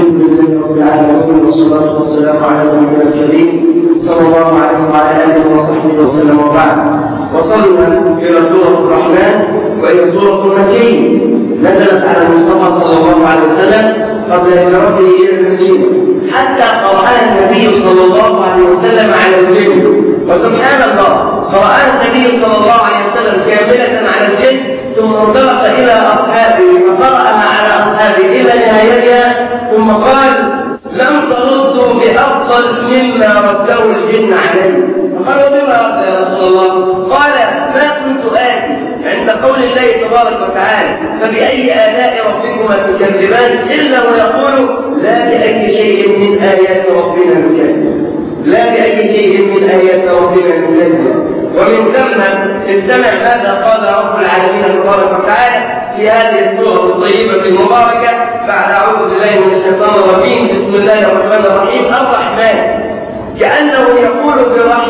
الحمد لله رب العالمين والصلاة والسلام على نبينا الكريم صلى الله عليه وعلى آله وصحبه وسلم وبعد. وصلنا إلى سورة الرحمن وهي سورة مكية نزلت على المصطفى صلى الله عليه وسلم قبل هجرته إلى المدينة حتى قرأها النبي صلى الله عليه وسلم على الجن. وسبحان الله قرأها النبي صلى الله عليه وسلم كاملة على الجن ثم انطلق إلى أصحابه فقرأها على أصحابه إلى نهايتها ثم قال لم تردوا بأفضل مما رده الجن عليه. فقالوا بما رد يا رسول الله؟ قال ما كنت آتي عند قول الله تبارك وتعالى فبأي آلاء ربكما تكذبان إلا ويقول لا بأي شيء من آيات ربنا نكذب، لا بأي شيء من آيات ربنا نكذب. ومن ثم استمع ماذا قال رب العالمين تبارك وتعالى في هذه السورة الطيبة المباركة بعد أعوذ بالله من الشيطان الرجيم. بسم الله الرحمن الرحيم. الرحمن كأنه يقول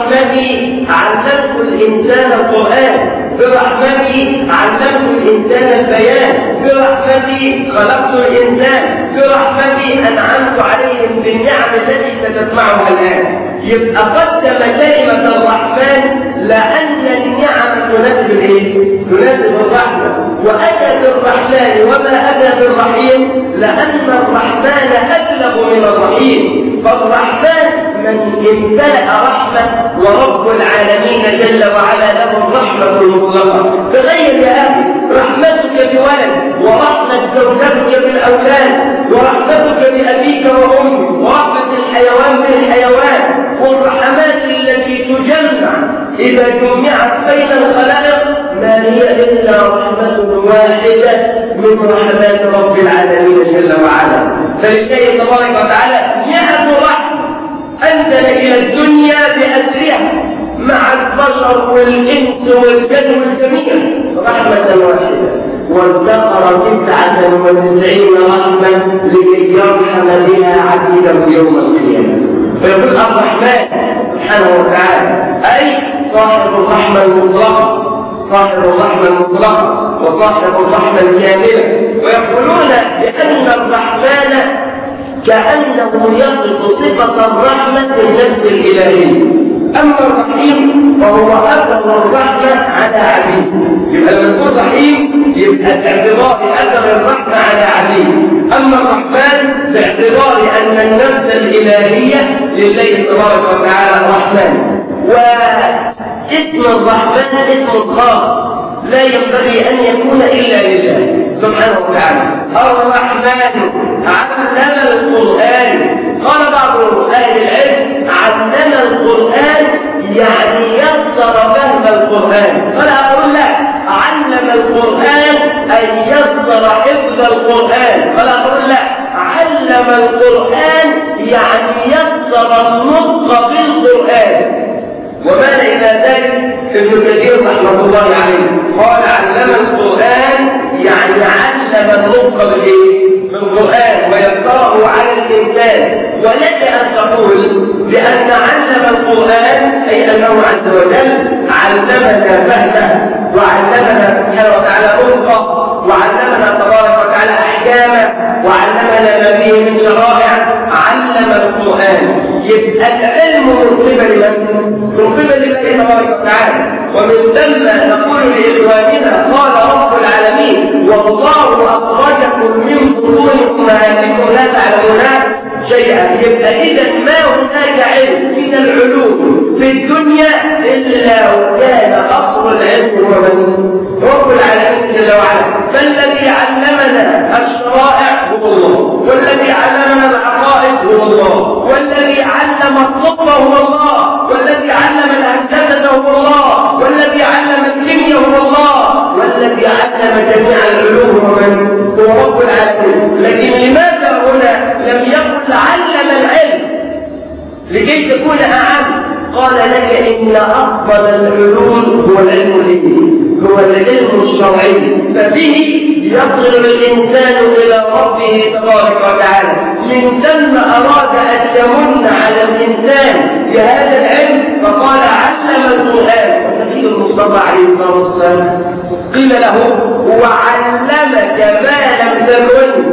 برحمتي علمت الإنسان القرآن، برحمتي علمت الإنسان البيان، برحمتي خلقت الإنسان، برحمتي أنعمت عليهم بالنعم التي ستسمعها الآن. يبقى قدم كلمة الرحمن لأن النعم تناسب الإيه؟ تناسب الرحمة. وأتى بالرحمن وما أتى بالرحيم لأن الرحمن أبلغ من الرحيم. فالرحمن من امتلأ رحمة ورب العالمين جل وعلا له الرحمة المطلقة. تخيل يا أخي رحمتك بولد ورحمة زوجتك بالأولاد ورحمتك بأبيك وأمك ورحمة الحيوان بالحيوان والرحمات التي تجمع إذا جمعت بين الخلائق ما هي إلا رحمة واحدة من رحمات رب العالمين جل وعلا. فلله تبارك وتعالى نعم رحمة أنزل إلى الدنيا بأسرها مع البشر والإنس والجن والجميع رحمة واحدة، وادخر 99 رحمة لكي يرحم بها عبيده يوم القيامة. فيقول الرحمن سبحانه وتعالى أي صاحب الرحمة المطلقة، صاحب الرحمة المطلقة وصاحب الرحمة الكاملة. ويقولون بأن الرحمن كأنه يصف صفة الرحمة بالنفس الإلهي. أما الرحيم فهو أثر الرحمة على عبيده. يبقى لما يكون رحيم يبقى باعتبار أثر الرحمة على عبيده. أما الرحمن باعتبار أن النفس الإلهية لله تبارك وتعالى الرحمن. واسم الرحمن اسم خاص لا ينبغي أن يكون إلا لله سبحانه وتعالى. الرحمن علم القرآن. قال بعض أهل العلم علم القرآن يعني يسر فهم القرآن. فلا أقول لا علم القرآن أي يسر حفظ القرآن. فلا أقول لا علم القرآن يعني يسر النطق بالقرآن. وماذا إلى ذلك ابن كثير رحمه الله عليه قال علم القرآن يعني علم النطق بالقرآن ويسره على الإنسان. ولك أن تقول لأن علم القرآن أي أنه عز وجل علمنا فهمه وعلمنا سبحانه وتعالى نطقه وعلمنا تبارك وتعالى أحكامه وعلمنا ما فيه من شرائع. علم القرآن يبقى العلم من قبل من قبل الله تبارك وتعالى. ومن ثم نقول لإخواننا قال رب العالمين والله أخرجكم من بطون أمهاتكم لا تعلمون شيئا. يبقى إذا ما هناك علم من العلوم في الدنيا إلا وكان أصل العلم هو رب العالمين جل وعلا. فالذي علمنا الشرائع هو الله، والذي علمنا العقائد هو الله، والذي علم الطب هو الله، والذي علم الهندسة هو الله، والذي علم الكيمياء هو الله، والذي علم جميع العلوم هو رب العالمين. لكن لماذا هنا لم يقل علم العلم لكي تكون أعم؟ قال لك إن أفضل العلوم هو العلم الديني، هو العلم الشرعي، فبه يصل الإنسان إلى ربه تبارك وتعالى. من ثم أراد أن يمن على الإنسان بهذا العلم فقال علم القرآن. والنبي المصطفى عليه الصلاة والسلام قيل له وعلمك ما لم تكن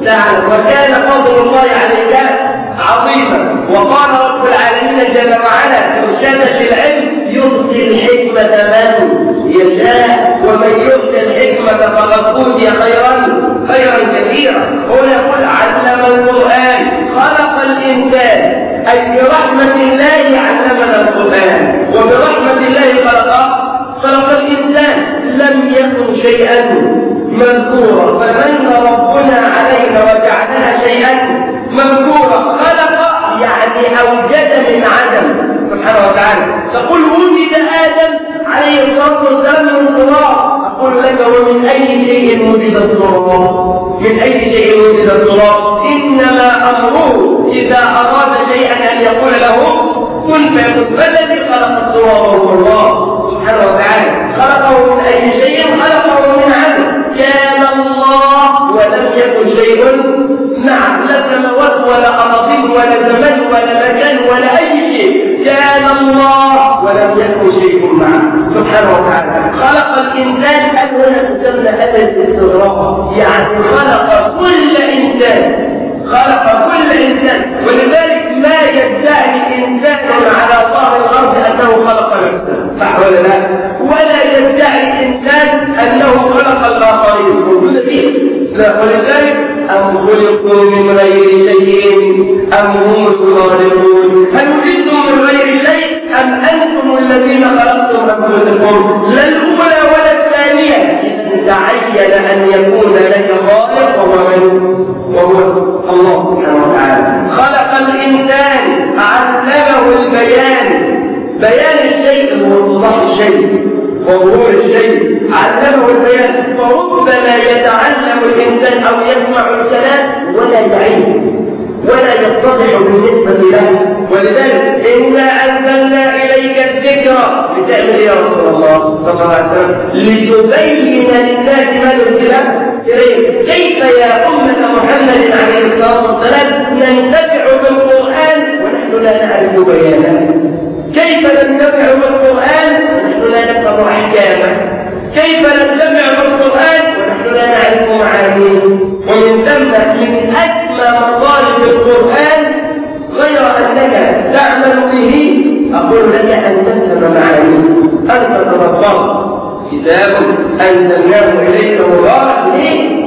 تعلم وكان فضل الله عليك عظيما. وقال رب العالمين جل وعلا إرشادا للعلم يؤتي الحكمة من يشاء ومن يؤتى الحكمة فقد أوتي خيرا كثيرا. هنا يقول علم القرآن خلق الإنسان، أي برحمة الله علمنا القرآن، وبرحمة الله خلق الإنسان، لم يكن شيئا مذكورا، فمن ربنا علينا وجعلنا شيئا مذكورا. خلق يعني أوجد من عدم سبحانه وتعالى. تقول ولد آدم عليه الصلاة والسلام من تراب، أقول لك ومن أي شيء وجد التراب؟ من أي شيء وجد التراب؟ إنما أمره إذا أراد شيئا أن يقول له كن فيكون. فالذي خلق التراب هو الله سبحانه وتعالى. خلقه من أي شيء؟ خلقه من عدم. كان الله ولم يكن شيء معه، لا سماوات ولا أراضين ولا زمان ولا مكان ولا أي شيء. كان الله ولم يكن شيء معه سبحانه وتعالى. خلق الإنسان، هنا تسمى هذا الاستغراق، يعني خلق كل إنسان، خلق كل إنسان. ولذلك ما يدعي إنسان على ظهر الأرض أنه خلق نفسه، صح ولا لا؟ ولا يدعي إنسان أنه خلق الآخرين، موجود فيه لا. ولذلك أم خلقوا من غير شيء أم هم الخالقون؟ هل وجدتم من غير شيء أم أنتم الذين خلقتم أنفسكم؟ لا الأولى ولا الثانية. إذا تعين أن يكون لك خالق وهو الله سبحانه وتعالى. خلق الإنسان، علمه البيان، بيان الشيء هو توضيح الشيء وظهور الشيء، علمه البيان. فربما يتعلم الإنسان أو يسمع الكلام ولا يعين ولا يتضح بالنسبة له. ولذلك إنا أنزلنا إليك الذكر لتعمل يا رسول الله صلى الله عليه وسلم لتبين للناس ما نزل إليه. كيف يا أمة محمد عليه الصلاة والسلام ننتفع بالقرآن ونحن لا نعرف بيانه؟ كيف ننتفع بالقرآن ونحن لا نفهم أحكامه؟ كيف ننتفع بالقرآن ونحن لا نعرف معانيه؟ ومن ثم من أسمى مطالب القرآن غير أنك تعمل به، أقول لك أن تفهم معانيه، أن تتدبر. كتاب أنزلناه إليك مبارك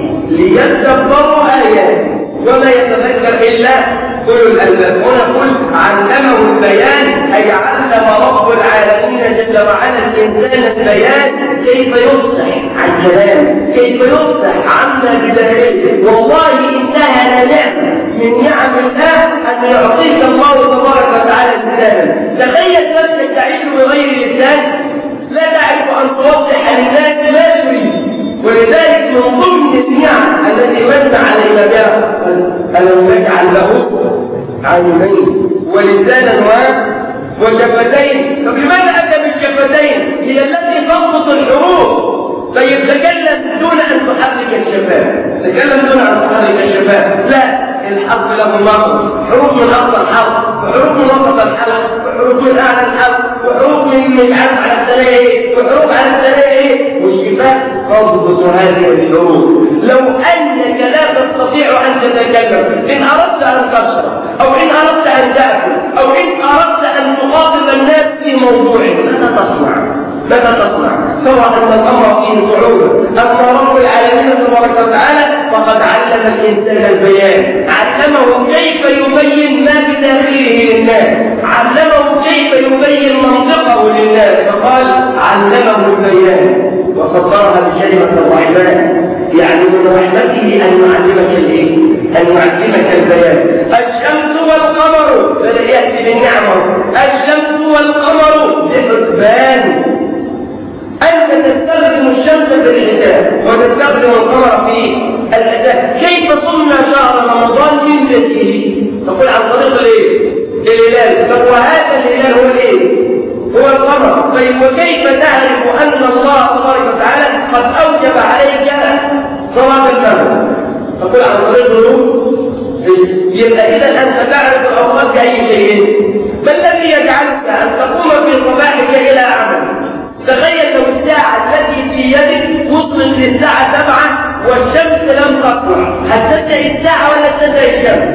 ليتدبروا آيات وما يتذكر إلا كل الألباب. هنا قل علمه البيان، أي علم رب العالمين جل وعلا الإنسان البيان، كيف يفصح عن كلام، كيف يفصح عما بداخله. والله إنها لنعمة من نعم الله أن يعطيك الله تبارك وتعالى لسانا. تخيل نفسك تعيش بغير لسان، لا تعرف أن توضح للناس ما تريد. ولذلك من ضمن النعم التي من علينا بها ألم نجعل له عينين ولسانا وشفتين. طب لماذا أتى بالشفتين؟ هي التي تضبط الحروف. طيب تكلم دون أن تحرك الشفاه، تكلم دون أن تحرك الشفاه. لا، الحرف له مخرج، حروف من أصل الحرف وحروف من وسط الحرف وحروف من أعلى الحرف وحروف من مش عارف على الثنايا وحروف على الثنايا، والشفاه تضبط هذه الحروف. لو أنك لا تستطيع أن تتكلم، إن أردت أن تشرب أو إن أردت أن تأكل أو إن أردت أن تخاطب الناس في موضوع، ماذا تصنع؟ ماذا تصنع؟ ترى أن الأمر فيه صعوبة. أما رب العالمين تبارك وتعالى فقد علم الإنسان البيان، علمه كيف يبين ما بداخله للناس، علمه كيف يبين منطقه للناس، فقال علمه البيان وصدرها بكلمة الرحمن، يعني من رحمته أن يعلمك الإيه؟ أن يعلمك البيان. الشمس والقمر، بدأ يأتي بالنعمة، الشمس والقمر بحسبان. أنت تستخدم الشمس في الحساب وتستخدم القمر في الحساب. كيف صمنا شهر رمضان من بديه؟ تقول عن طريق الايه؟ الهلال. طب وهذا الهلال هو الايه؟ هو القمر. طيب وكيف تعرف أن الله تبارك وتعالى قد أوجب عليك صلاة المغرب؟ تقول عن طريق النور. يبقى إذا أنت تعرف الأوقات بأي شيء. ما الذي يجعلك أن تقوم في صباحك إلى عمل؟ تخيل لو الساعة التي في يدك وصلت للساعة 7 والشمس الشمس لم تطلع هتصدق الساعة ولا تصدق الشمس؟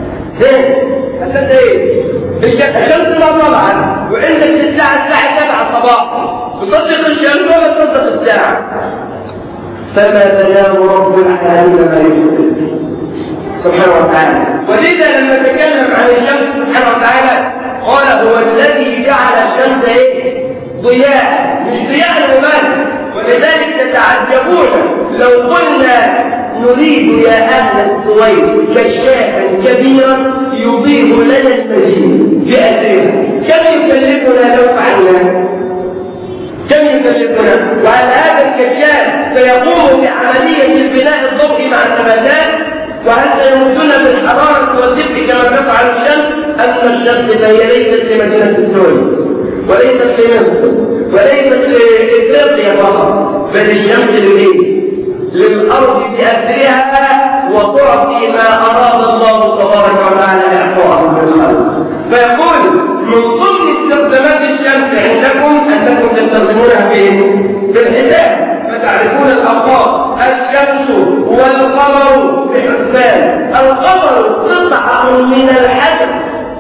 هتصدق ايه؟ الشمس ما طلعت وعندك الساعة 7 صباحا، تصدق الشمس ولا تصدق الساعة؟ فما بلاه رب العالمين ما يحب سبحانه وتعالى. ولذا لما تكلم عن الشمس سبحانه وتعالى قال هو الذي جعل الشمس ضياء، مش ضياء المبالغ. ولذلك تتعجبون لو قلنا نريد يا أهل السويس كشافا كبيرا يضيء لنا المدينة بأثرها، كم يكلفنا لو فعلنا؟ كم يكلفنا؟ وعلى هذا الكشاف سيقوم بعملية البناء الضوئي مع النباتات، وهل سيمدنا بالحرارة والدفء كما تفعل الشمس؟ أما الشمس فهي ليست لمدينة السويس وليست لمصر وليست لإفريقيا فقط، بل الشمس للأرض بأثرها، وتعطي ما أراد الله تبارك وتعالى إعطاءه بالخلق. فيقول من ضمن استخدامات الشمس عندكم أنكم تستخدمونها بالحساب، فتعرفون الأوقات. الشمس والقمر بحسبان، القمر قطعة من الحجر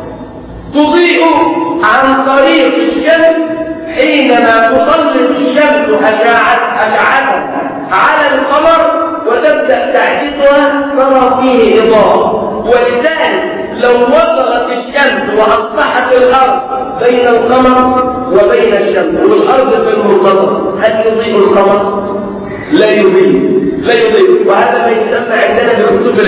تضيء عن طريق الشمس حينما تسلط الشمس أشعتها على القمر وتبدأ تعكسها ترى فيه إضاءة. ولذلك لو وصلت الشمس وأصبحت الأرض بين القمر وبين الشمس والأرض في المنتصف، هل يضيء القمر؟ لا يضيء. وهذا ما يسمى عندنا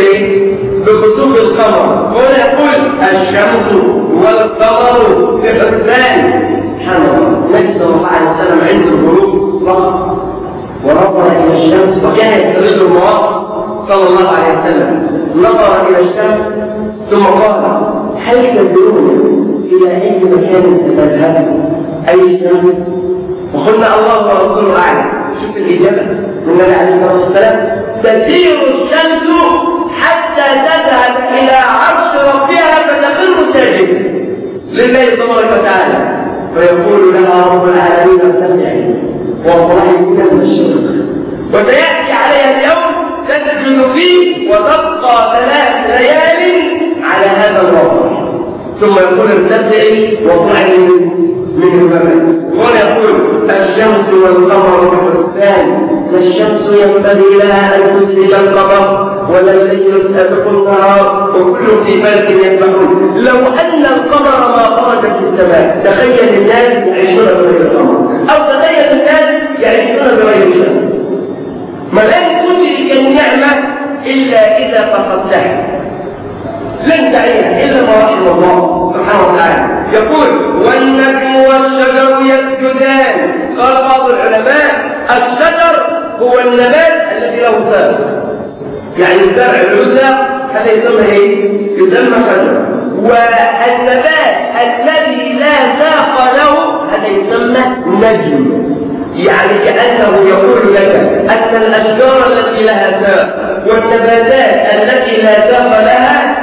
بخسوف القمر. هنا يقول الشمس والقمر بحسبان. سبحان الله، النبي صلى الله عليه وسلم عند الغروب فقط ونظر إلى الشمس، وكان يستغل المواقف صلى الله عليه وسلم. نظر إلى الشمس ثم قال هل تدرون إلى أي مكان ستذهب أي الشمس؟ وقلنا الله ورسوله أعلم. شوف الإجابة من النبي عليه الصلاة والسلام: تسير الشمس حتى تذهب إلى عرش ربها فتخر ساجدة لله تبارك وتعالى، فيقول لها رب العالمين ارتفعي والله كان الشرق، وسيأتي عليها اليوم تسجد فيه وتبقى 3 ليال على هذا الوضع، ثم يقول ارتفعي واطلعي من المكان. وهنا يقول الشمس والقمر بحسبان، لا الشمس ينبغي لها ان تدرك القمر ولا الليل يسبق النهار وكل في فلك يسبحون. لو ان القمر ما خرج في السماء، تخيل الناس يعيشون بغير القمر، او تخيل الناس يعيشون بغير الشمس. ما لن تدرك النعمه الا اذا فقدتها، لن تعيها إلا ما رحم الله سبحانه وتعالى. يقول والنجم والشجر يسجدان. قال بعض العلماء الشجر هو النبات الذي له ساق، يعني الزرع له ساق، هذا يسمى ايه؟ يسمى شجر. والنبات الذي لا ساق له هذا يسمى نجم، يعني كأنه يقول لك أن الأشجار التي لها ساق والنباتات التي لا ساق لها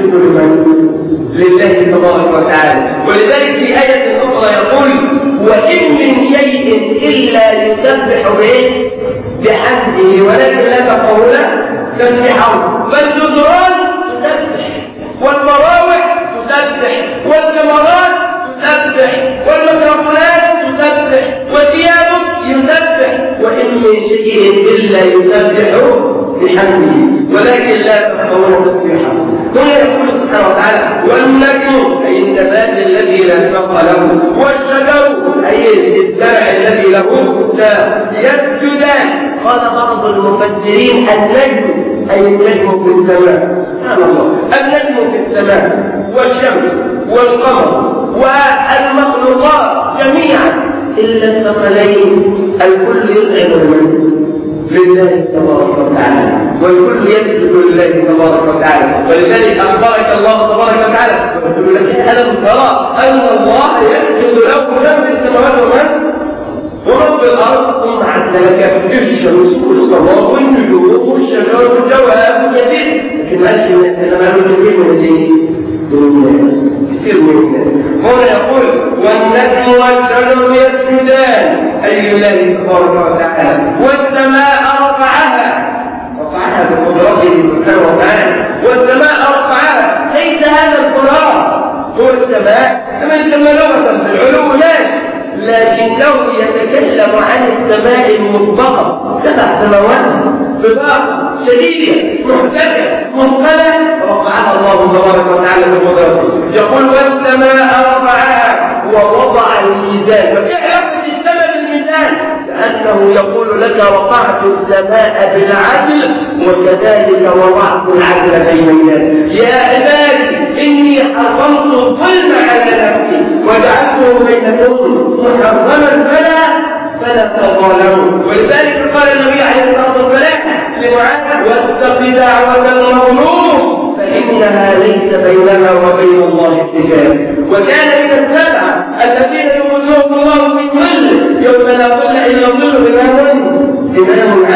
لله تبارك وتعالى. ولذلك في آية أخرى يقول وإن من شيء إلا يسبح به بحمده ولكن لا تفقهون تسبحه. فالجدران تسبح، والمراوح تسبح، والكاميرات تسبح، والميكروفونات تسبح، وثيابك يسبح، وإن من شيء إلا يسبح بحمده ولكن لا تفقهون تسبحه. هنا يقول سبحانه وتعالى والنجم أي النبات الذي لا ساق له، والشجر أي الزرع الذي له ساق يسجدان. قال بعض المفسرين النجم أي النجم في السماء. سبحان الله، النجم في السماء والشمس والقمر والمخلوقات جميعا إلا الثقلين الكل يدعو لله تبارك وتعالى، والكل يسجد لله تبارك وتعالى. ولذلك أخبرك الله تبارك وتعالى ويقول لك ألم ترى أن الله يسجد له من في السماوات ومن في الأرض، ثم عد لك الشمس والقمر والنجوم والشجر والدواب كثير، لكن ماشي من السماوات كثير من الناس كثير من الناس. هنا يقول والنجم والشجر يسجدان أي لله تبارك وتعالى. والسماء رفعها والسماء كما لغة في العلو لكنه يتكلم عن السماء المطبقة 7 سماوات طباقة شديدة محكمة مثقلة رفعها الله تبارك وتعالى بقدرته. يقول والسماء رفعها ووضع الميزان. ففي علاقة السماء بالميزان كأنه يقول لك رفعت السماء بالعدل وكذلك وضعت العدل بين الناس. يا عبادي إني حرمت الظلم على نفسي وجعلته بينكم محرما فلا تظالموا. ولذلك قال النبي عليه الصلاة والسلام لمعاذ واتق دعوة المظلوم فإنها ليس بينها وبين الله حجاب. وكان من السبعة الذين يظلهم الله في ظل يوم لا ظل إلا ظل إمام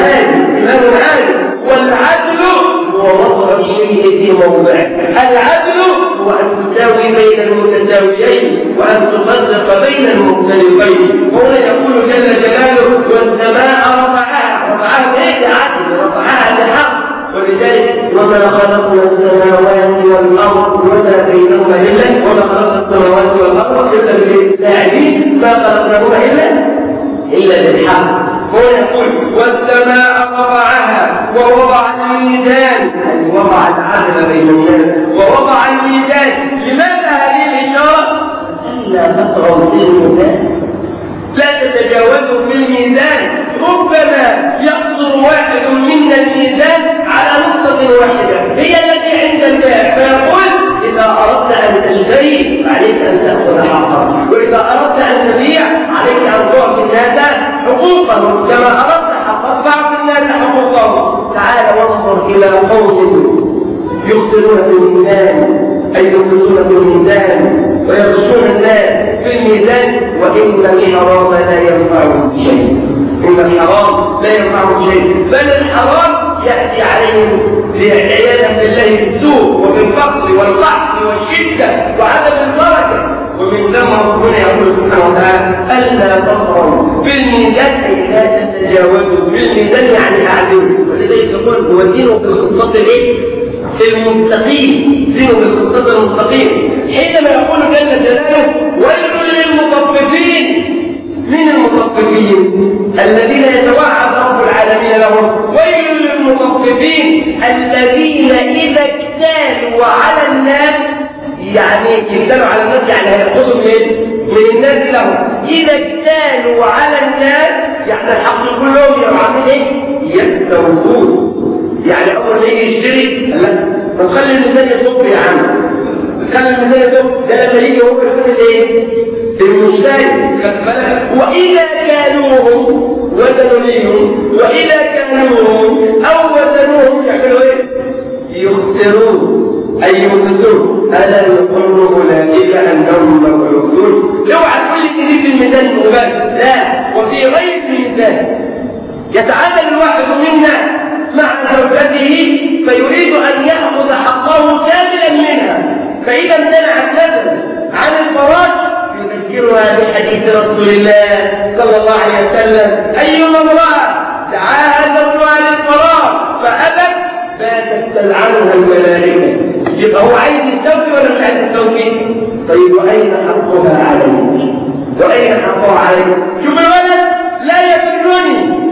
عادل. والعدل هو وضع الشيء في موضعه. العدل هو أن تساوي بين المتساويين وأن تفرق بين المختلفين. هنا يقول جل جلاله والسماء رفعها بعدل رفعها بحق. ولذلك وما خلقنا السماوات والأرض وما بينهما إلا وما خلقنا السماوات والأرض إلا باللاعبين ما خلقناهما إلا بالحق. هو يقول والسماء رفعها ووضع الميزان يعني وضع العدل بين الناس ووضع الميزان. لماذا هذه الإشارة؟ ألا تطغوا في الميزان لا تتجاوزوا في الميزان. ربما يقصر واحد منا الميزان على نقطة واحدة هي التي عند البائع فيقول إذا أردت أن تشتري عليك أن تأخذ حقا وإذا أردت أن تبيع عليك أن تعطي الناس حقوقهم كما أردت حقا فأعطي الناس حقوقهم. تعال وانظر إلى قوم يخسرون في الميزان أي ينقصون في الميزان ويغشون الناس في الميزان وإن الحرام لا ينفعهم شيء. إن الحرام لا ينفعهم شيء بل الحرام يأتي عليهم عياذا بالله بالسوء وبالفقر والقحط والشدة وعدم البركة. ومن ثم ربنا يقول سبحانه وتعالى ألا تطغوا في الميزان أي لا تتجاوزوا في الميزان يعني أعدلوا. ولذلك يقول هو زينوا بالقسطاس المستقيم زينوا بالقسطاس المستقيم. حينما يقول جل جلاله ويل للمطففين. من المطففين؟ الذين يتوعد رب العالمين لهم ويل للمطففين الذين إذا اكتالوا على الناس يعني اكتالوا على الناس يعني هيأخذوا من الناس لهم. إذا اكتالوا على الناس يعني الحق كلهم يعملون ايه؟ يستوفون. يعني أول ما يجي يشتري لا نخلي الميزان يطب يا عم خلي الميزان يطب ده لما يجي هو يقول ايه؟ المشتري. وإذا كانوهم وزنوا وإذا كانوهم أو وزنوهم يعملوا ايه؟ يخسرون أي يخسرون. ألا يظن أولئك أنهم مبعوثون. اوعى تقول لي كذب الميزان وبس لا. وفي غير الميزان يتعامل الواحد منا مع زوجته فيريد أن يأخذ حقه كاملا منها فإذا امتنع النفس عن الفراش يذكرها بحديث رسول الله صلى الله عليه وسلم أيما امرأة دعاها زوجها للفراش فأبت فاتت تلعنها الملائكة. يبقى هو عايز التوفي ولا مش عايز التوفي؟ طيب وأين حقها عليه؟ وأين حقها عليه؟ شوف الولد لا يبرني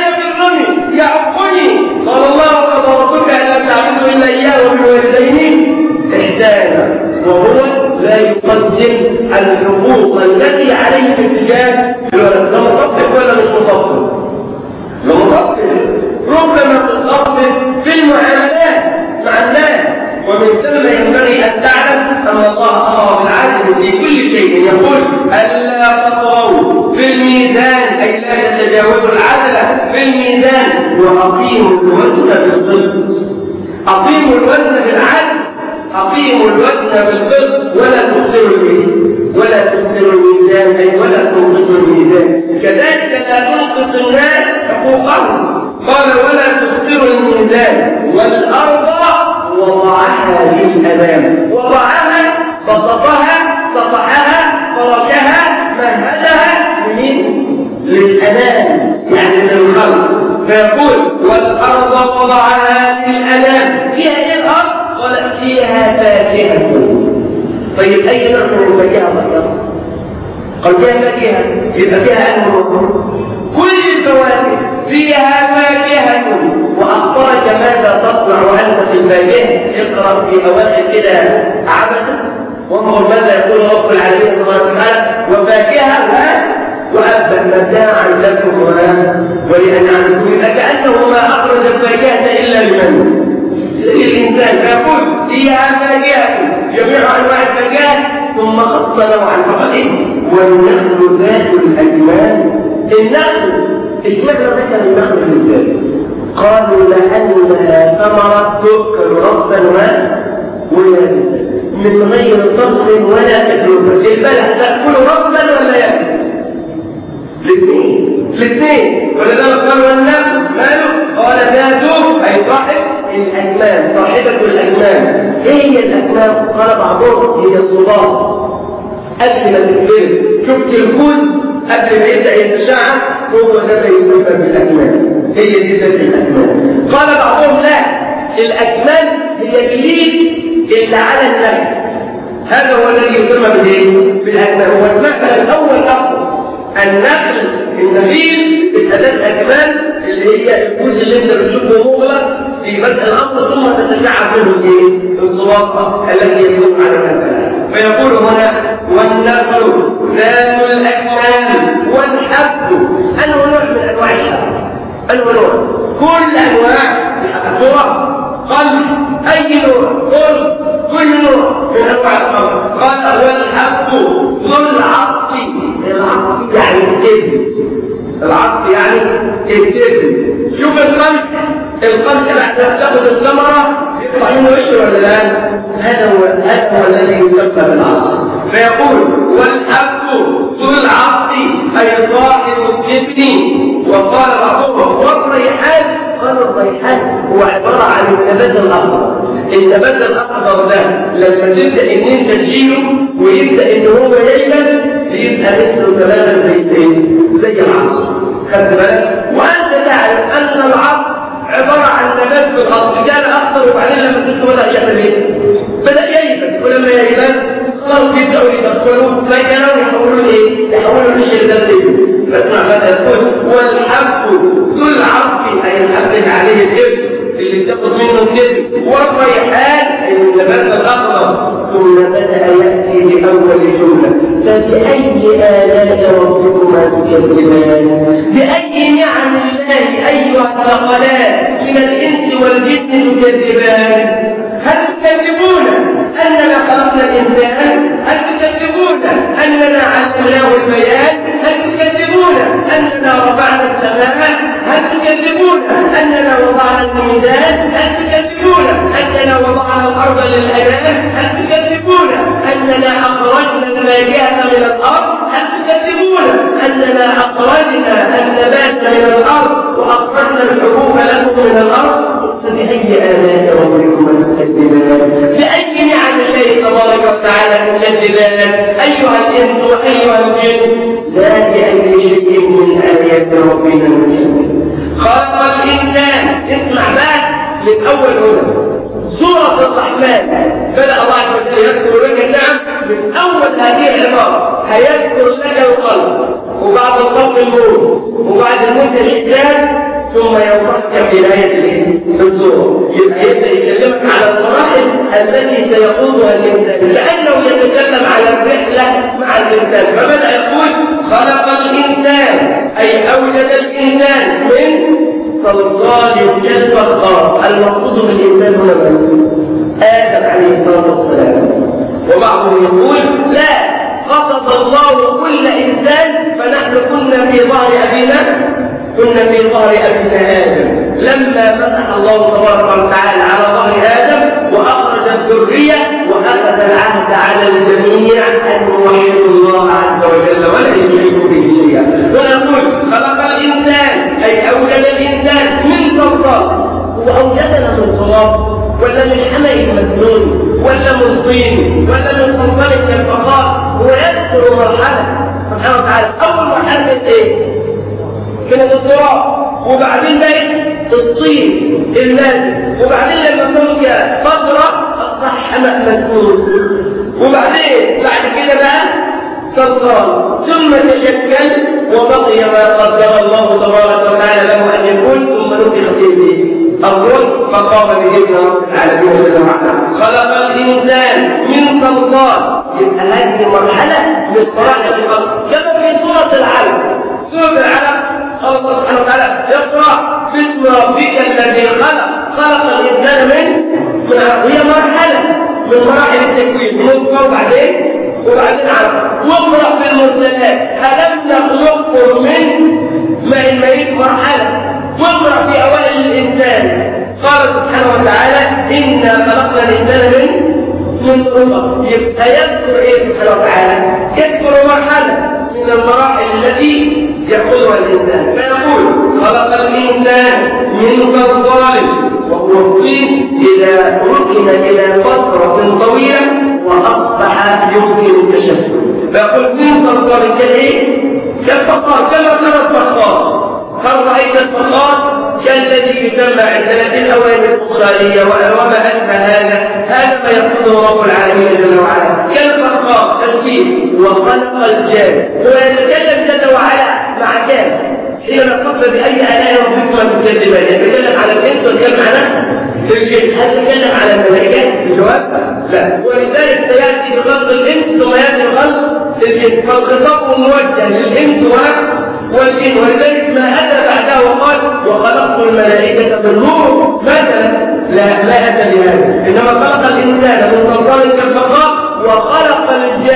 يعقني قال الله وقضى أن لا تعبدوا إلا إياه وبالوالدين إحسانا. وهو لا يقدم الحقوق التي عليه في اتجاه الولد. ده مطبق ولا مش مطبق؟ ده مطبق. ربما تطبق في المعاملات مع الناس. ومن ثم ينبغي أن تعلم أن الله أمر بالعدل في كل شيء. يقول ألا تطغوا في الميزان أي لا تتجاوزوا العدل في الميزان وأقيموا الوزن بالقسط. أقيموا الوزن بالعدل أقيموا الوزن بالقسط ولا تخسروا الميزان أي ولا تنقصوا الميزان. كذلك لا تنقص الناس حقوقهم. قال ولا تخسروا الميزان. والأرض وضعها للأنام. وضعها بسطها سطحها فرشها مهدها للأنام يعني للخلق. فيقول والأرض وضعها للأنام. فيها ايه الأرض؟ قال فيها فاكهة. طيب أي نوع من الفاكهة طيب؟ قال فيها فاكهة يبقى فيها أنواع. كل الفواكه فيها فاكهة. وأخبرك ماذا تصنع أنت في الفاكهة. اقرأ في أواخر كده عبثا وانظر ماذا يقول رب العالمين سبحانه وتعالى وفاكهة وأبا متاعا لكم ولأنعامكم. كأنه ما أخرج الفاكهة إلا لمن؟ للإنسان. فيقول فيها فاكهة جميع أنواع الفاكهة ثم خص نوعا فقط والنخل ذات الأكمام. النخل اشمعنى ذكر النخل بالذات؟ قالوا لأنها ثمرة تؤكل رطبا ويابسا من غير طبخ ولا تكلفة. البلح تأكل رطبا ولا يابسا؟ الاثنين. ولذلك قالوا النخل ماله؟ قال ذاته أي صاحب الأكمام، صاحبة الأكمام. ايه هي الأكمام؟ قال بعضهم هي الصباط قبل ما تتفرد. شفت الكوز قبل ما يبدأ يتشعب هو ده ما يسمى بالأكمام. هي دي ذات الأكمام. قال بعضهم لا، الأكمام هي الليل اللي على النخل، هذا هو الذي يسمى بالأكمام. هو المعنى الأول أفضل. النخل النخيل الأداة أكمام اللي هي الجزء اللي انت بتشوفه مغلق في بدء الأمر ثم تتشعب منه الصواقة التي يدل على الأكمام. فيقول هنا والنخل ذات الأكمام والحب. أنه نوع من أنواع الحب. أنه نوع كل أنواع الحب قمح أي نوع كل نوع من أنواع القمح. قال والحب ذو العصف. العصف يعني التبن. العصف يعني التبن. شوف القمح بعد ما تاخذ الثمرة يطلع منه قشر ولا لا؟ هذا هو الذي يسمى بالعصف. فيقول والحب ذو العصف أي صاحب التبن. وقال بعضهم والريحان. قال الريحان هو عبارة عن النبات الأخضر. النبات الأخضر ده لما تبدأ إن أنت تشيله ويبدأ إن هو ييبس يبقى مثله تماما زي العصر. خدت بالك؟ وأنت تعرف أن العصر عبارة عن نبات في الأرض كان أخضر وبعدين لما تبدأ بدأ يعمل إيه؟ بدأ ييبس. ولما ييبس خلاص يبدأوا يدخلوا فكانوا يحولوا إيه؟ يحولوا للشيء فاسمع ماذا يقول والحب ذو العصف أي الحب عليه الاسم اللي تاخذ منه النبي. والريحان أي النبات الأخضر. ثم بدأ يأتي بأول جملة فبأي آلاء ربكما تكذبان. بأي نعم الله أيها الثقلان من الإنس والجن تكذبان. هل تكذبون أننا خلقنا الإنسان؟ هل تكذبون أننا علمناه البيان؟ هل تكذبون أننا رفعنا السماء؟ هل تكذبون أننا وضعنا الميزان؟ هل تكذبون أننا وضعنا الأرض للأنام؟ هل تكذبون أننا أخرجنا الفاكهة من الأرض؟ هل تكذبون أننا أخرجنا النبات من الأرض وأخرجنا الحبوب لكم من الأرض؟ فبأي آلاء ربكما تكذبان. بأي نعم الله تبارك وتعالى تكذبان أيها الإنس وأيها الجن؟ لا بأي شيء من آيات ربنا نكذب. خلق الإنسان. اسمع بقى من أول هنا سورة الرحمن بدأ الله عز وجل يذكر لك النعم. من أول هذه العبارة هيذكر لك الخلق وبعد الخلق الموت وبعد الموت الحجاب ثم يوصلك في نهاية السورة. يبدأ يكلمك على المراحل التي سيخوضها الإنسان لأنه يتكلم على الرحلة مع الإنسان. فبدأ يقول خلق الإنسان أي أوجد الإنسان من صلصال كالفخار. المقصود بالإنسان هنا آدم عليه الصلاة والسلام. وبعضهم يقول لا، قصد الله كل إنسان فنحن كنا في ظهر أبينا آدم. لما فتح الله تبارك وتعالى على ظهر آدم وأخرج الذرية وأخذ العهد على الجميع أن يوحدوا الله عز وجل ولا يشركوا به شيئا. ونقول خلق الإنسان أي أوجد الإنسان من صلصال. هو أوجدنا من تراب ولا من حمأ مسنون ولا من طين ولا من صلصال كالفخار؟ هو يذكر مرحلة سبحانه وتعالى. أول مرحلة إيه؟ من التراب وبعدين ده الطين المادي وبعدين لما تلقى فترة أصبح حمأ مسنون. وبعدين بعد كده بقى صلصال، ثم تشكل وبقي ما قدر الله تبارك وتعالى له ان يكون، ثم نفخ فيه الروح فقام به رب العالمين جل وعلا. خلق الانسان من صلصال، يبقى هذه مرحله من مراحل الخلق كما في سوره العلق. سوره العلق الله سبحانه وتعالى يقرا باسم ربك الذي خلق الانسان من هي مرحله من مراحل التكوين، من نطفه وبعدين علق. واقرا في المرسلات ألم نخلقكم من ماء مهين، مرحله. واقرا في اوائل الانسان قال سبحانه وتعالى انا خلقنا الانسان من نطفه. يبقى يذكر ايه سبحانه وتعالى؟ يذكر مرحله من المراحل التي يأخذها الإنسان، فيقول خلق الإنسان من صلصال وهو الطين إذا ركن إلى فترة طويلة وأصبح يمكن التشكل. فيقول من صلصال كالإيه؟ كالفخار، كما ترى الفخار. هل رأيت الفخار كالذي يسمى عندنا في الأواني البخارية وما أشبه هذا ما يقوله رب العالمين جل وعلا كالفخار تشبيه. وخلق الجان، ويتكلم جل وعلا مع كان حينما قصد بأي آلاء ربكما تكذبان، يتكلم على الإنس ويتكلم على الجن. هل تكلم على الملائكة؟ الجواب لا. ولذلك سيأتي بخلق الإنس ثم يأتي بخلق الجن، فالخطاب موجه للإنس والجن. ولذلك ما أتى بعده وقال وخلقت الملائكة بالنور مثلا، لا ما أتى بهذا، إنما خلق الإنسان من صلصال كالفخار وخلق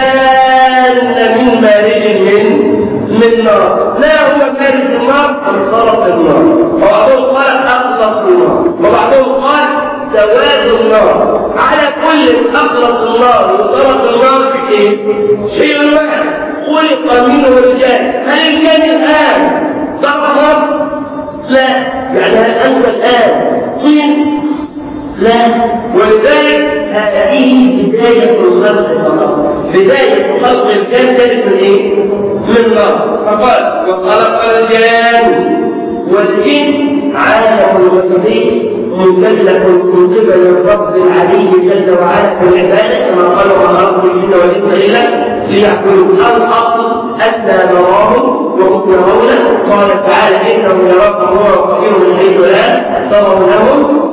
الجان من مارج من نار. لا هو مارج النار أم خلق النار، وبعضهم قال أخلص النار، وبعضهم قال سواد النار. على كل أخلص النار وطرق النار شيء واحد، خلق منه الجان. هل الجان الآن طرق نار؟ لا. يعني هل أنت الآن طين؟ لا. ولذلك هذه بداية الخلق فقط. بداية خلق الجان كانت من ايه؟ من نار. فقال وخلق الجان والجن عالم الغيب مكلف من قبل الرب العلي جل وعلا بالعباده، كما قال وخلقت الجن والانس الا ليعبدون. الاصل ان نراهم وهم يرونه. قال تعالى انه يراكم هو وقبيله من حيث لا ترونهم.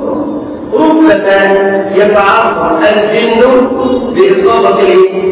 ربما يتعرض الجن بإصابة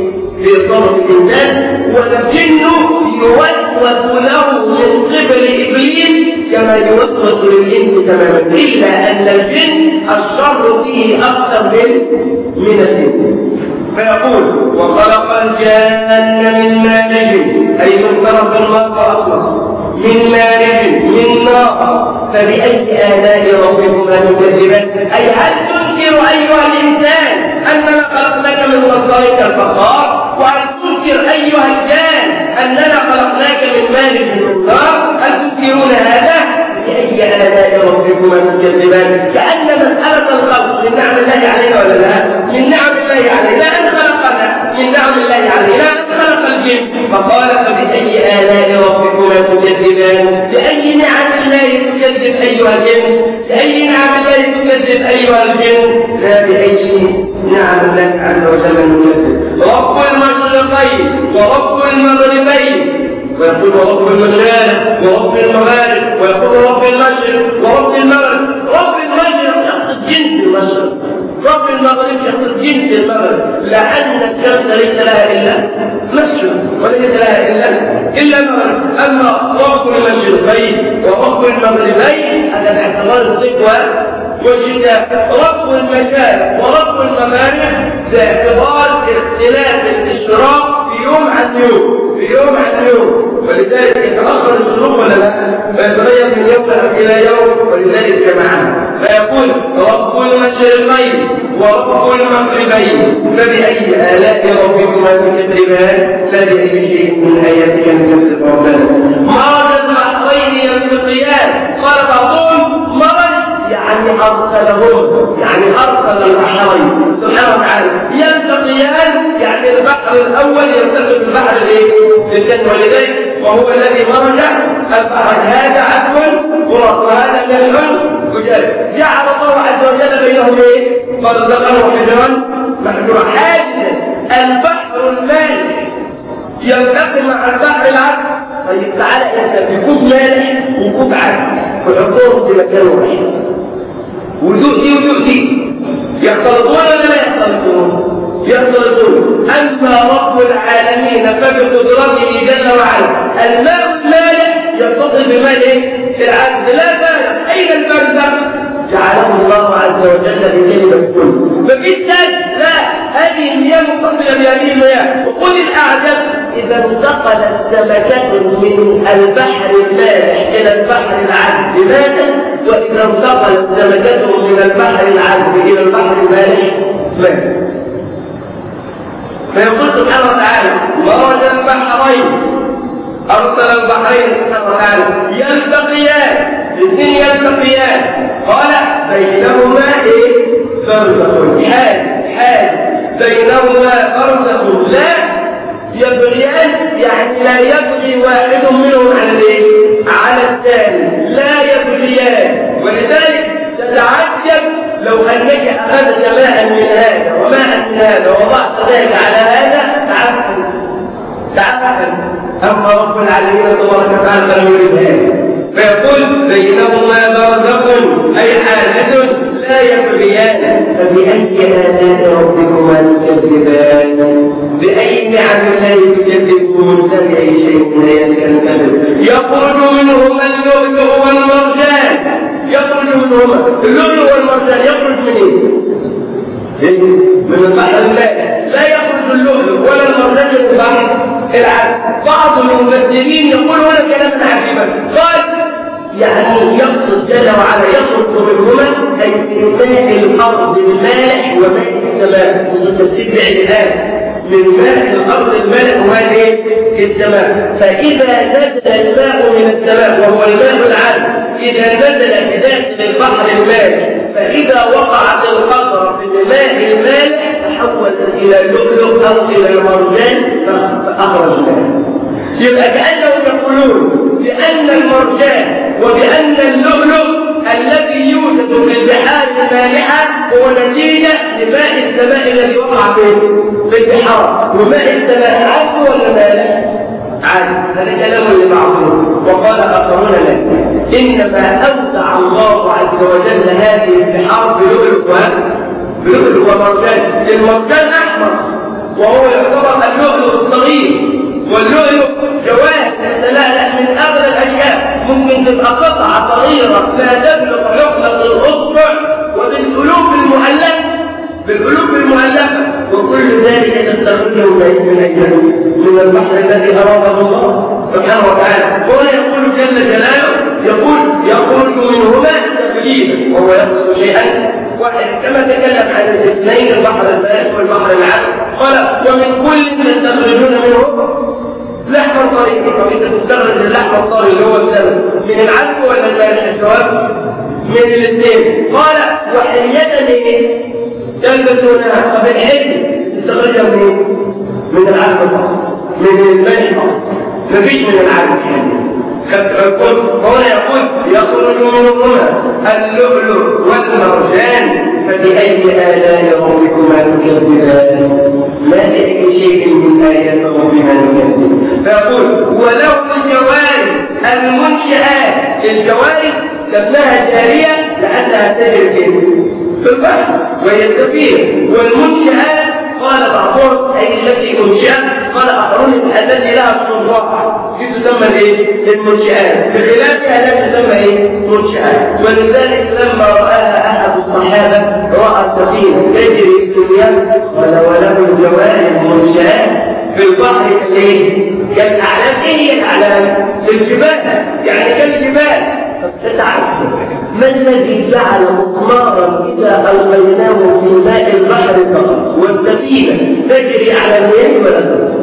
الإنسان، والجن يوسوس له من قبل إبليس كما يوسوس للإنس تماما، إلا أن الجن الشر فيه أكثر من الإنس. فيقول وخلق الجان من مارج، أي من طرف النار وأخلص من مارج من نار. فبأي آلاء ربكما تكذبان؟ أي هل تنكر أيها الإنسان أننا خلقناك من صلصال كالفخار؟ وهل تنكر أيها الجان أننا خلقناك من مارج من نار؟ هل تنكرون هذا؟ بأي آلاء ربكما تكذبان؟ كأن مسألة الخلق من نعم الله علينا ولا لا؟ من نعم الله علينا أن خلقنا، من نعم الله علينا أن خلق الجن. فقال فبأي آلاء ربكما تكذبان؟ بأي نعم الله تكذب أيها الجن؟ بأي نعم الله تكذب أيها الجن؟ لا بأي نعم الله عز وجل نكذب. رب المشرقين ورب المغربين، ويقول رب المشارق ورب المغارب، ويقول رب المشرق ورب المغرب. رب المشرق يقصد جنس المشرق، رب المغرب يقصد جنس المغرب، لأن الشمس ليس لها إلا مشرق وليس لها إلا مغرب. أما رب المشرقين ورب المغربين هذا باعتبار الصيف والشتاء. رب المشارق ورب المغارب باعتبار اختلاف الاشراق في يوم عن يوم، ولذلك يتأخر الشروق ولا لا؟ فيتغير من يوم إلى يوم، ولذلك جمعنا. فيقول رب المشرقين ورب المغربين فبأي آلاء ربكما تكذبان؟ لا بأي شيء من آياتك نكذب ربنا. مرج البحرين يلتقيان، قال بعضهم مرج يعني أرسلهم، يعني أرسل البحرين سبحانه وتعالى يلتقيان، يعني البحر الأول يلتقي بالبحر الثاني. ولذلك وهو الذي مرج البحر، هذا عدو فرات وهذا ملح وجاد. جعل الله عز وجل بينهم برزخا وحجرا محجورا، حاجزا البحر المالح يلتقي مع البحر العذب. طيب تعالى انت بكوب مالح وكوب عذب وحطهم في مكان واحد ودوق دي ودوق دي، يختلطون ولا لا يختلطون؟ يختلطون. اما رب العالمين فبقدرته جل وعلا الماء المالح يتصل بماء العذب لا فارق. اين البرزخ؟ جعله الله عز وجل بكلمة كل. مفيش سد، لا، هذه المياه متصلة بهذه المياه. وقل الأعجب إذا انتقلت سمكة من البحر المالح إلى البحر العذب ماتت، وإذا انتقلت سمكة من البحر العذب إلى البحر المالح ماتت. فيقول سبحانه وتعالى مرج البحرين، أرسل البحرين سبحانه وتعالى يلتقيان، الاثنين يلتقيان، قال بينهما برزخ، حال بينهما برزخ لا يبغيان، يعني لا يبغي واحد منهم على الثاني، لا يبغيان. ولذلك تتعجب لو أنك أخذت ماء من هذا وماء من هذا ووضعت ذلك على هذا تعفن. أما رب العالمين تبارك وتعالى فلم يرد هذا، فيقول بينهما برزخ أي حادث لا يبغيان. فبأي آلاء ربكما تكذبان؟ بأي نعم الله تكذبون؟ لا بأي شيء من آياتك الكذب. يخرج منهما اللؤلؤ والمرجان، يخرج منهما اللؤلؤ والمرجان. يخرج من ايه؟ من البحر المالح. لا يخرج اللؤلؤ ولا المرجان من البحر العذب. بعض المفسرين يقولون كلاما عجيبا، قال يعني يقصد جل وعلا يخرج منهما أي من ماء الأرض المالح وماء السماء. التفسير باعتدال من ماء الأرض المالح وماء السماء. فإذا نزل الماء من السماء وهو الماء العذب، إذا نزل بداخل البحر المالح، فإذا وقعت القطرة في الماء المالح تحولت إلى لؤلؤ أو إلى مرجان فأخرج ماء. يبقى كأنهم يقولون بأن المرجان وبأن اللؤلؤ الذي يوجد في البحار المالحة هو نتيجة لماء السماء الذي وقع في البحار. وماء السماء عذب ولا مالح؟ عذب. هذا كلام لبعضهم. وقال آخرون لا، إنما أودع الله عز وجل هذه البحار بلؤلؤ ومرجان. المرجان أحمر وهو يعتبر اللؤلؤ الصغير، واللؤلؤ جواهر تتلألأ من أغلى الأشياء، ممكن تبقى قطعة صغيرة لا تبلغ عقلة الأصبع وبالألوف المؤلفة، وكل ذلك تستخرجه من البحر الذي أراده الله سبحانه وتعالى. وهنا يقول جل جلاله يقول يخرج منهما تقليدا، وهو يقصد شيئا واحد كما تكلم عن الاثنين البحر المالح والبحر العذب. قال ومن كل تستخرجون منه لحم طري. فانت تستخرج اللحم الطري اللي هو السمك من العذب ولا المالح؟ الجواب من الاثنين. قال وحلية تلبسونها. طب الحلي تستخرجها من العذب من المالح، مفيش من العذب حلي. هنا يقول يخرج منهما اللؤلؤ والمرجان فبأي آلاء ربكما تكذبان؟ ما لأي شيء من آيات ربنا نكذب. فيقول ولو الجوارح المنشآت، الجوارح سماها جارية لأنها تجري في البحر وهي السفينة، والمنشآت قال بعضهم أي التي أنشأت، قال آخرون التي لها الصنواع دي تسمى المنشآت، بخلافها لا تسمى منشآت. ولذلك لما رآها أحد الصحابة رأى سفينة تجري في المياه قال وله الجوارح المنشآت في البحر كالأعلام. إيه هي الأعلام؟ في الجبال، يعني كالجبال. فتتعجب ما الذي جعل مطمارا إذا ألقيناه في ماء البحر سقط والسفينة تجري على المياه ولا تسقط؟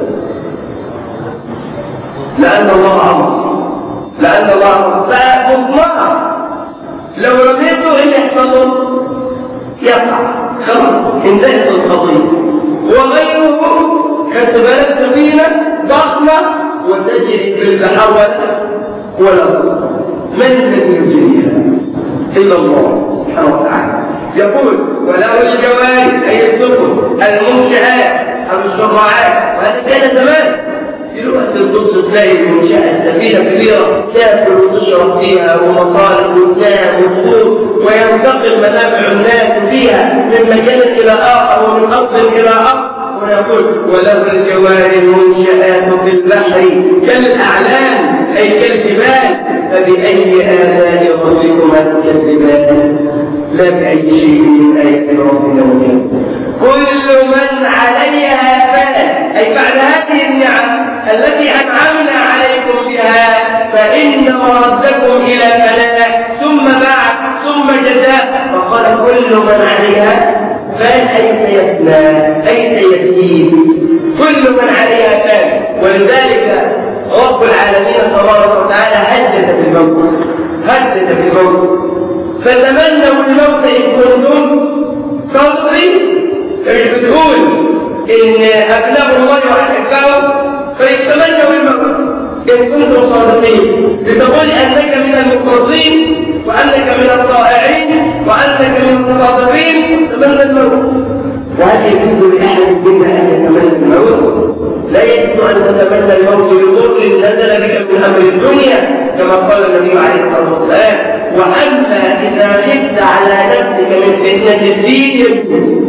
لأن الله أمر، لأن الله أمر. فمطمار لو رميته اللي يحصل يقع، خلاص انتهت القضية. وغيره كتبت سفينة ضخمة وتجري في البحر ولا تسقط. من الذي يجريها؟ إلا الله سبحانه وتعالى. يقول وله الجوارح أي السفن المنشآت أو الشراعات، وهذا كان زمان. دلوقتي تبص تلاقي المنشأة سفينة كبيرة تاكل وتشرب فيها ومصالح وتنام وتقوم وينتقل منافع الناس فيها من مكان إلى آخر ومن أرض إلى أرض. ونقول وله الجوار المنشآت في البحر كالأعلام أي كالجبال، فبأي آلاء ربكما تكذبان؟ لا بأي شيء من آيات ربنا مكذب. كل من عليها فان، أي بعد هذه النعم التي أنعمنا عليكم بها فإن مردكم إلى فناء ثم بعد ثم جزاء. فقال كل من عليها فان أي سيفنى أي سيبكي، كل من عليها فان. ولذلك رب العالمين تبارك وتعالى هدد بالموت، هدد بالموت. فتمنوا الموت إن كنتم صادقين. مش بتقول إن أبناء الله وأحبهم فيتمنوا الموت إن كنتم صادقين، لتقول أنك من المخلصين وأنك من الطائعين وأنك من الصادقين. تتمنى الموت. وهل يجوز لأحد منا أن يتمنى الموت؟ لا يجوز أن تتمنى الموت لضر نزل بك من أمر الدنيا كما قال النبي عليه الصلاة والسلام. وأما إذا خفت على نفسك من فتنة الدين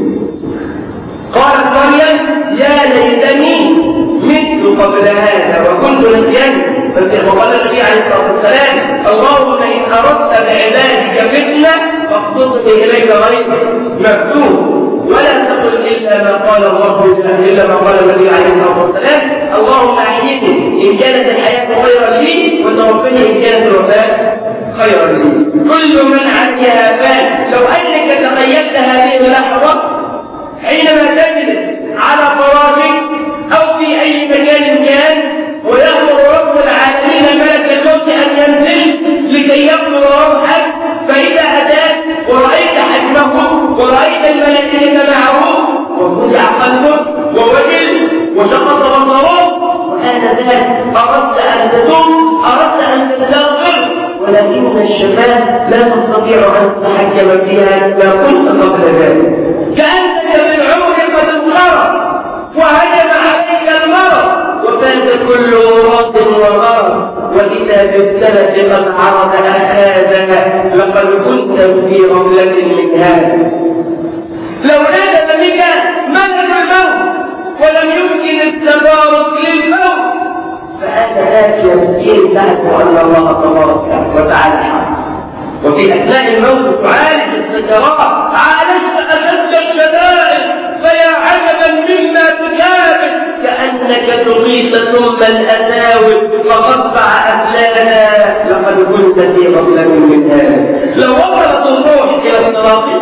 قالت مريم يا ليتني مت قبل هذا وكنت نسيانا. وقال النبي عليه الصلاة والسلام اللهم إن أردت بعبادك فتنة فاقبضني إليك غير مكتوب. ولا تقل إلا ما قال الله إلا ما قال النبي عليه الصلاة والسلام اللهم أحيني إن كانت الحياة خيرا لي وتوفني إن كانت الوفاة خيرا لي. كل من عليها فان. لو أنك تخيلت هذه اللحظة حينما تجلس على فراشك أو في أي مكان كان ويأمر رب العالمين ملك الموت أن ينزل لكي يقبض روحك، فإذا أتاك ورأيت حجمه ورأيت الملائكة معه وفزع قلبك ووجل وشخص بصره، وآنذاك أردت أن تتوب أردت أن تستغفر، ولكن الشفاء لا تستطيع أن تتحكم فيها ما كنت قبل ذلك. كأنك بالعمر قد انقرض وهجم عليك المرض وفات كل مرض ومرض، وإذا بالسنة قد عرض أخاذك لقد كنت في غفلة من هذا. لو نزل بك ملك الموت ولم يمكن التبارك للموت فأنت آتي مسكين تعرف أن الله تبارك وتعالى حق. وفي أثناء الموت تعالج السكرات، عالجت أشد الشدائد فيا عجبا مما تكابد، كأنك تغيث ثم الأساوي فقطع أفلانا لقد كنت في غفلة من هذا. لو وصلت الروح إلى التراقي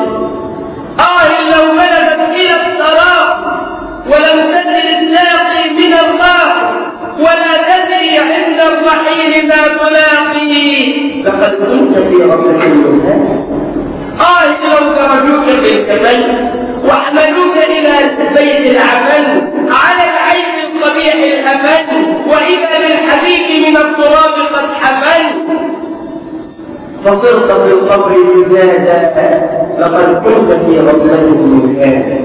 لو ملكت إلى التراقي ولم تزل اللاقي من الله ولا تدري عند الرحيل ما تلاقي لقد كنت في غفلة من هذا. لو درجوك بالكمل وحملوك إلى بيت العمل على العين القبيح الأمل وإذا بالحبيب من التراب قد حمل فصرت في القبر بزادا لقد كنت في غفلة من هذا.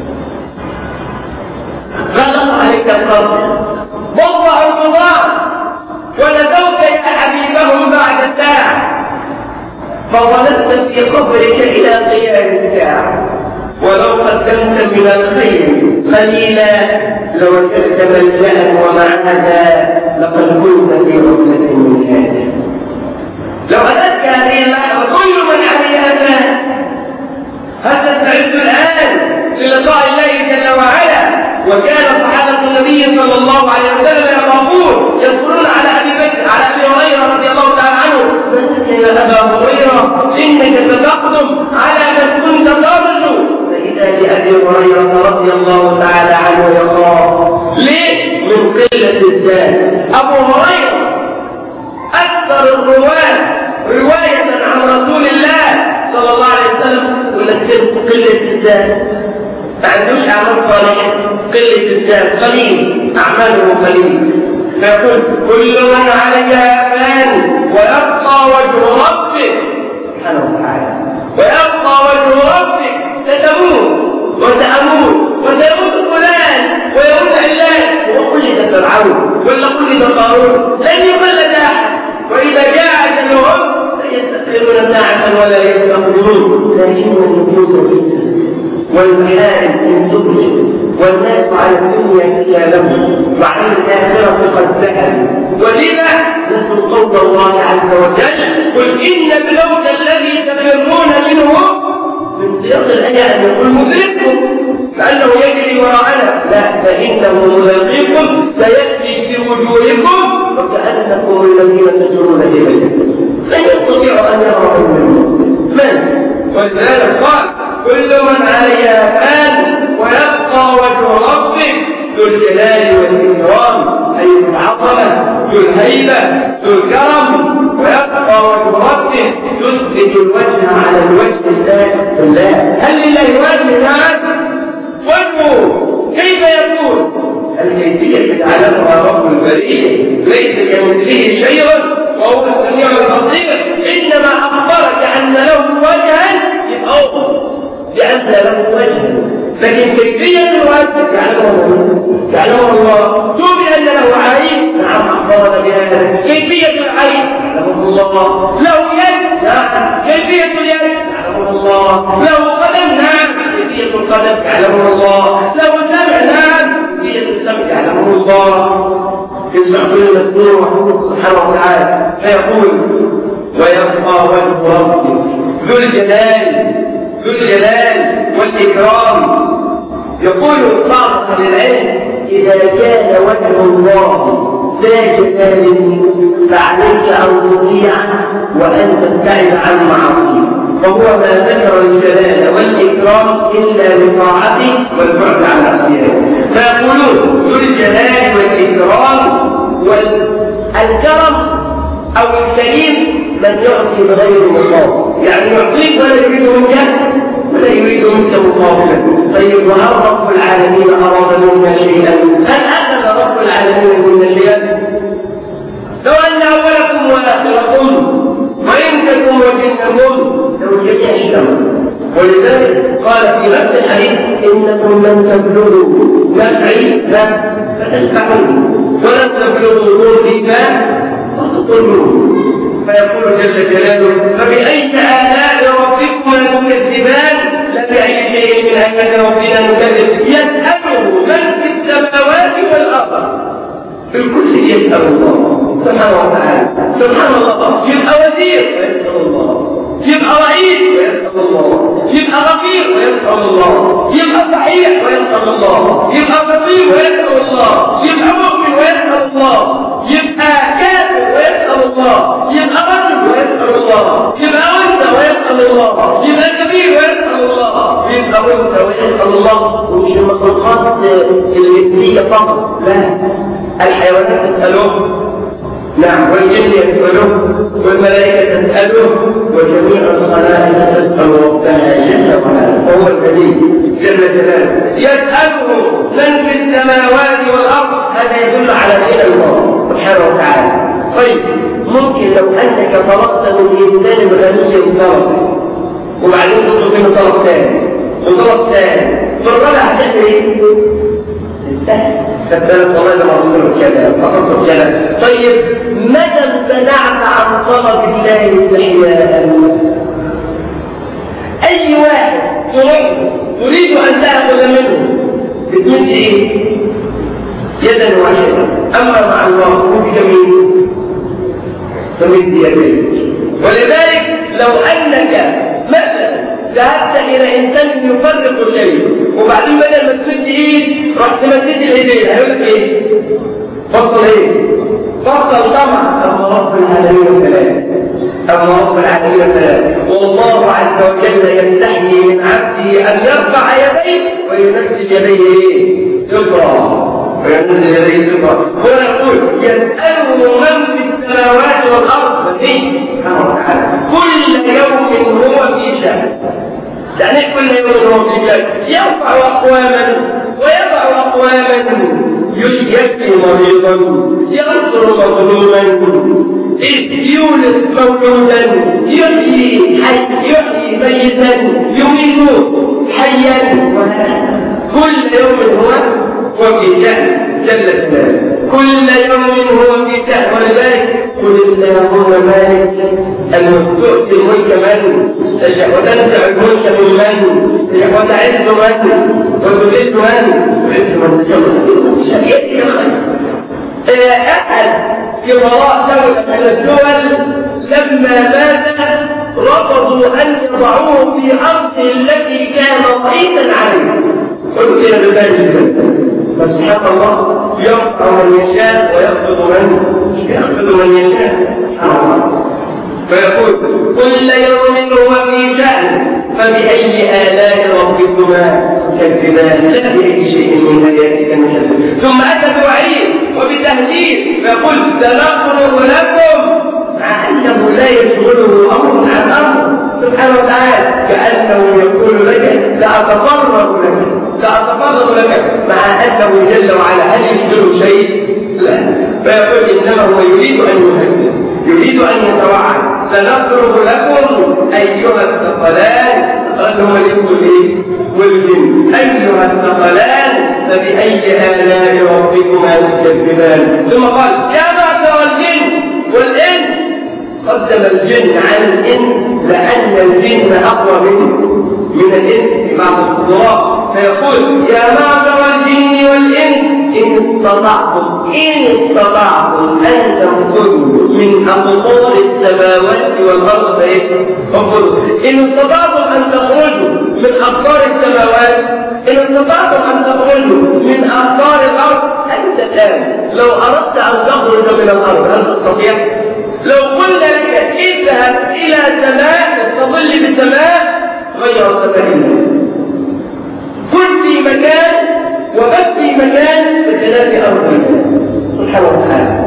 غلق عليك القبر وضع القضاء ونسوك يا حبيبهم بعد الساعة فظلت في قبرك إلى قيام الساعة. ولو قدمت من الخير قليلا لوجدت ملجأ ومعهدا لقد كنت في غفلة من هذا. لو أتتك هذه اللحظة كل من عليها فان هل تستعد الآن للقاء الله جل وعلا؟ وكان صحابة النبي صلى الله عليه وسلم يقولون على أبي هريرة رضي الله تعالى عنه يا أبا هريرة إنك ستقدم على من كنت ترجو. فإذا بأبي هريرة رضي الله تعالى عنه يقول ليه؟ من قلة الزاد. أبو هريرة أكثر الرواة رواية عن رسول الله صلى الله عليه وسلم ولكن قلة الزاد، ما عندوش أعمال صالحة، قلة الزاد، قليل أعماله قليل. فيقول كل من عليها فان ويبقى وجه ربك سبحانه وتعالى، ويبقى وجه ربك. ستموت وسأموت وسيموت فلان يتأخرون، لن يخلد أحد، وإذا جاء أجلهم لا يستأخرون ساعة ولا يستقدمون. لكن النفوس تسلم والمحارم إن تخرج والناس على الدنيا كلامهم وعلى الآخرة قد ذهبوا، ولذا نسوا قول الله عز وجل: قل إن الموت الذي تفرون منه، من سياق الآية أن يقول مدرككم كأنه يجري وراءنا، لا، فإنه ملاقيكم سيأتي في وجوهكم وكأنكم الذين تجرون إليه. لن يستطيع أن يرى الموت من؟ ولذلك قال: كل من عليها فان ويبقى وجه ربك ذو الجلال والإكرام، أي العظمة ذو الهيبة ذو الكرم، ويبقى وجه ربك تثبت الوجه على الوجه لله. هل لله وجه؟ نعم، وجهه كيف يكون؟ الكيفية تعلمها رب البرية، ليس كمثله شيء وهو السميع البصير. إنما أخبرك أن له وجها يبقى لأن له وجه، لكن كيفية الوجه يعلمها الله. تؤمن أن له عين؟ نعم، أخبرنا بهذا. كيفية العين؟ يعلمها الله. له يد؟ نعم. كيفية اليد؟ يعلمها الله. له قدم؟ نعم. كيفية القدم؟ يعلمها الله. له سمع؟ نعم. كيفية السمع؟ يعلمه الله. يسمع كل مسموع سبحانه وتعالى. فيقول: ويبقى وجه ربك ذو الجلال والإكرام. يقول بعض أهل العلم: إذا كان وجه الله ذا جلال فعليك أن تطيعه وأن تبتعد عن معاصيه، فهو ما ذكر الجلال والإكرام إلا بطاعته والبعد عن معصيته. فيقولون: ذو الجلال والإكرام. والكرم أو الكريم من يعطي بغير مقابل، يعني يعطيك ولا يريد منك مقابلا. طيب، وهل رب العالمين أراد منا شيئا؟ هل أخذ رب العالمين منا شيئا؟ لو أن أولكم وآخركم وإنسكم وجنكم لو جميع الشر. ولذلك قال في نفس الحديث: إنكم لن تبلغوا نفعي فتنفعوني ولن تبلغوا ضري فتضرون. فيقول جل جلاله: فبأي آلاء ربكما تكذبان؟ لا بأي شيء من آيات ربنا نكذب. يسأله من في السماوات والأرض، الكل يسأل الله سبحانه وتعالى. سبحان الله. يبقى وزير ويسأل الله، يبقى رئيس ويسأل الله، يبقى غفير ويسأل الله، يبقى صحيح ويسأل الله، يبقى فقير ويسأل الله، يبقى مؤمن ويسأل الله، يبقى كافر ويسأل الله، يبقى رجل ويسأل الله، يبقى أنثى ويسأل الله، يبقى كبير ويسأل الله، يبقى أنثى ويسأل الله. ومش المخلوقات الجنسية فقط، لا، الحيوانات تسألهم، نعم، والجن يسألهم، والملائكة تسألهم، وجميع الخلائق تسأل ربها جل وعلا. وهو الكريم جل جلاله. يسأله من في السماوات والأرض. هذا يدل على غنى الله سبحانه وتعالى. طيب، ممكن لو أنك طلبت من إنسان غني طلب وبعدين تطلب منه طلب ثاني وطلب ثاني، فالرابع هتعمل ايه؟ تستهل. والله ده مرسول كذا فصلت كذا. طيب، متى امتنعت عن طلب الله استحياء؟ أي واحد تريد أن تأخذ منه بتمد إيه؟ يدا واحدة. أما مع الله بجميل تمد يديك. ولذلك لو أنك مثلا ذهبت إلى إنسان يفرق شيء وبعدين بدل ما تمد إيد رحت مدد الإيدين، هيقول لك إيه؟ بطل إيه؟ بطل طمع. أما رب العالمين فلا. والله عز وجل يستحيي من عبده أن يرفع يديه وينزل يديه سفرا. هو يقول: يسأله من في السماوات والأرض سبحانه وتعالى كل يوم هو في شأن. يعني كل يوم هو في شأن، يرفع أقواما ويضع أقواما، يشفي مريضا، ينصر مظلوما، يولد مولودا، يحيي ميتا، يميت حيا. كل يوم هو في شأن جل جلاله. كل يوم هو في الشأن. ولذلك قل اللهم مالك أن تؤتي الملك من تشاء وتنزع الملك ممن تشاء وتعز من وتذل من تشاء يأتي الخير. أحد كبراء دولة من الدول لما مات رفضوا أن يضعوه في أرضه التي كان ضعيفا عليها. قلت يا بذلك فسبحان الله يرفع من يشاء ويخفض من يشاء. فيقول كل يوم هو في شأن فبأي آلاء ربكما تكذبان لا بأي شيء من آياتك نكذب. ثم أتى بوعيد وبتهديد فيقول سنقرب لكم مع أنه لا يشغله أمر عن أمر سبحانه وتعالى كأنه يقول لك سأتفرغ لك مع أنه جل وعلا هل يشغله شيء؟ لا. فيقول إنما هو يريد أن يهدد يريد أن يتوعد سنضرب لكم أيها الثقلان قالوا الإنس والجن أيها الثقلان فبأي آلاء ربكما تكذبان. ثم قال يا معشر الجن والإنس قدم الجن عن الإنس لأن الجن أقوى من الإنس في بعض القدرات. فيقول يا معشر الجن والإنس إن استطعتم أن تنفذوا من أقطار السماوات والأرض فانفذوا. إن استطعتم أن تخرجوا من أقطار السماوات إن استطعتم أن تخرجوا من أقطار الأرض. أنت الآن لو أردت أن تخرج من الأرض هل تستطيع؟ لو قلنا لك اذهب إلى سماء تستظل بسماء غير سمائنا كن في مكان وبت في مكان بخلاف أرضنا سبحانه وتعالى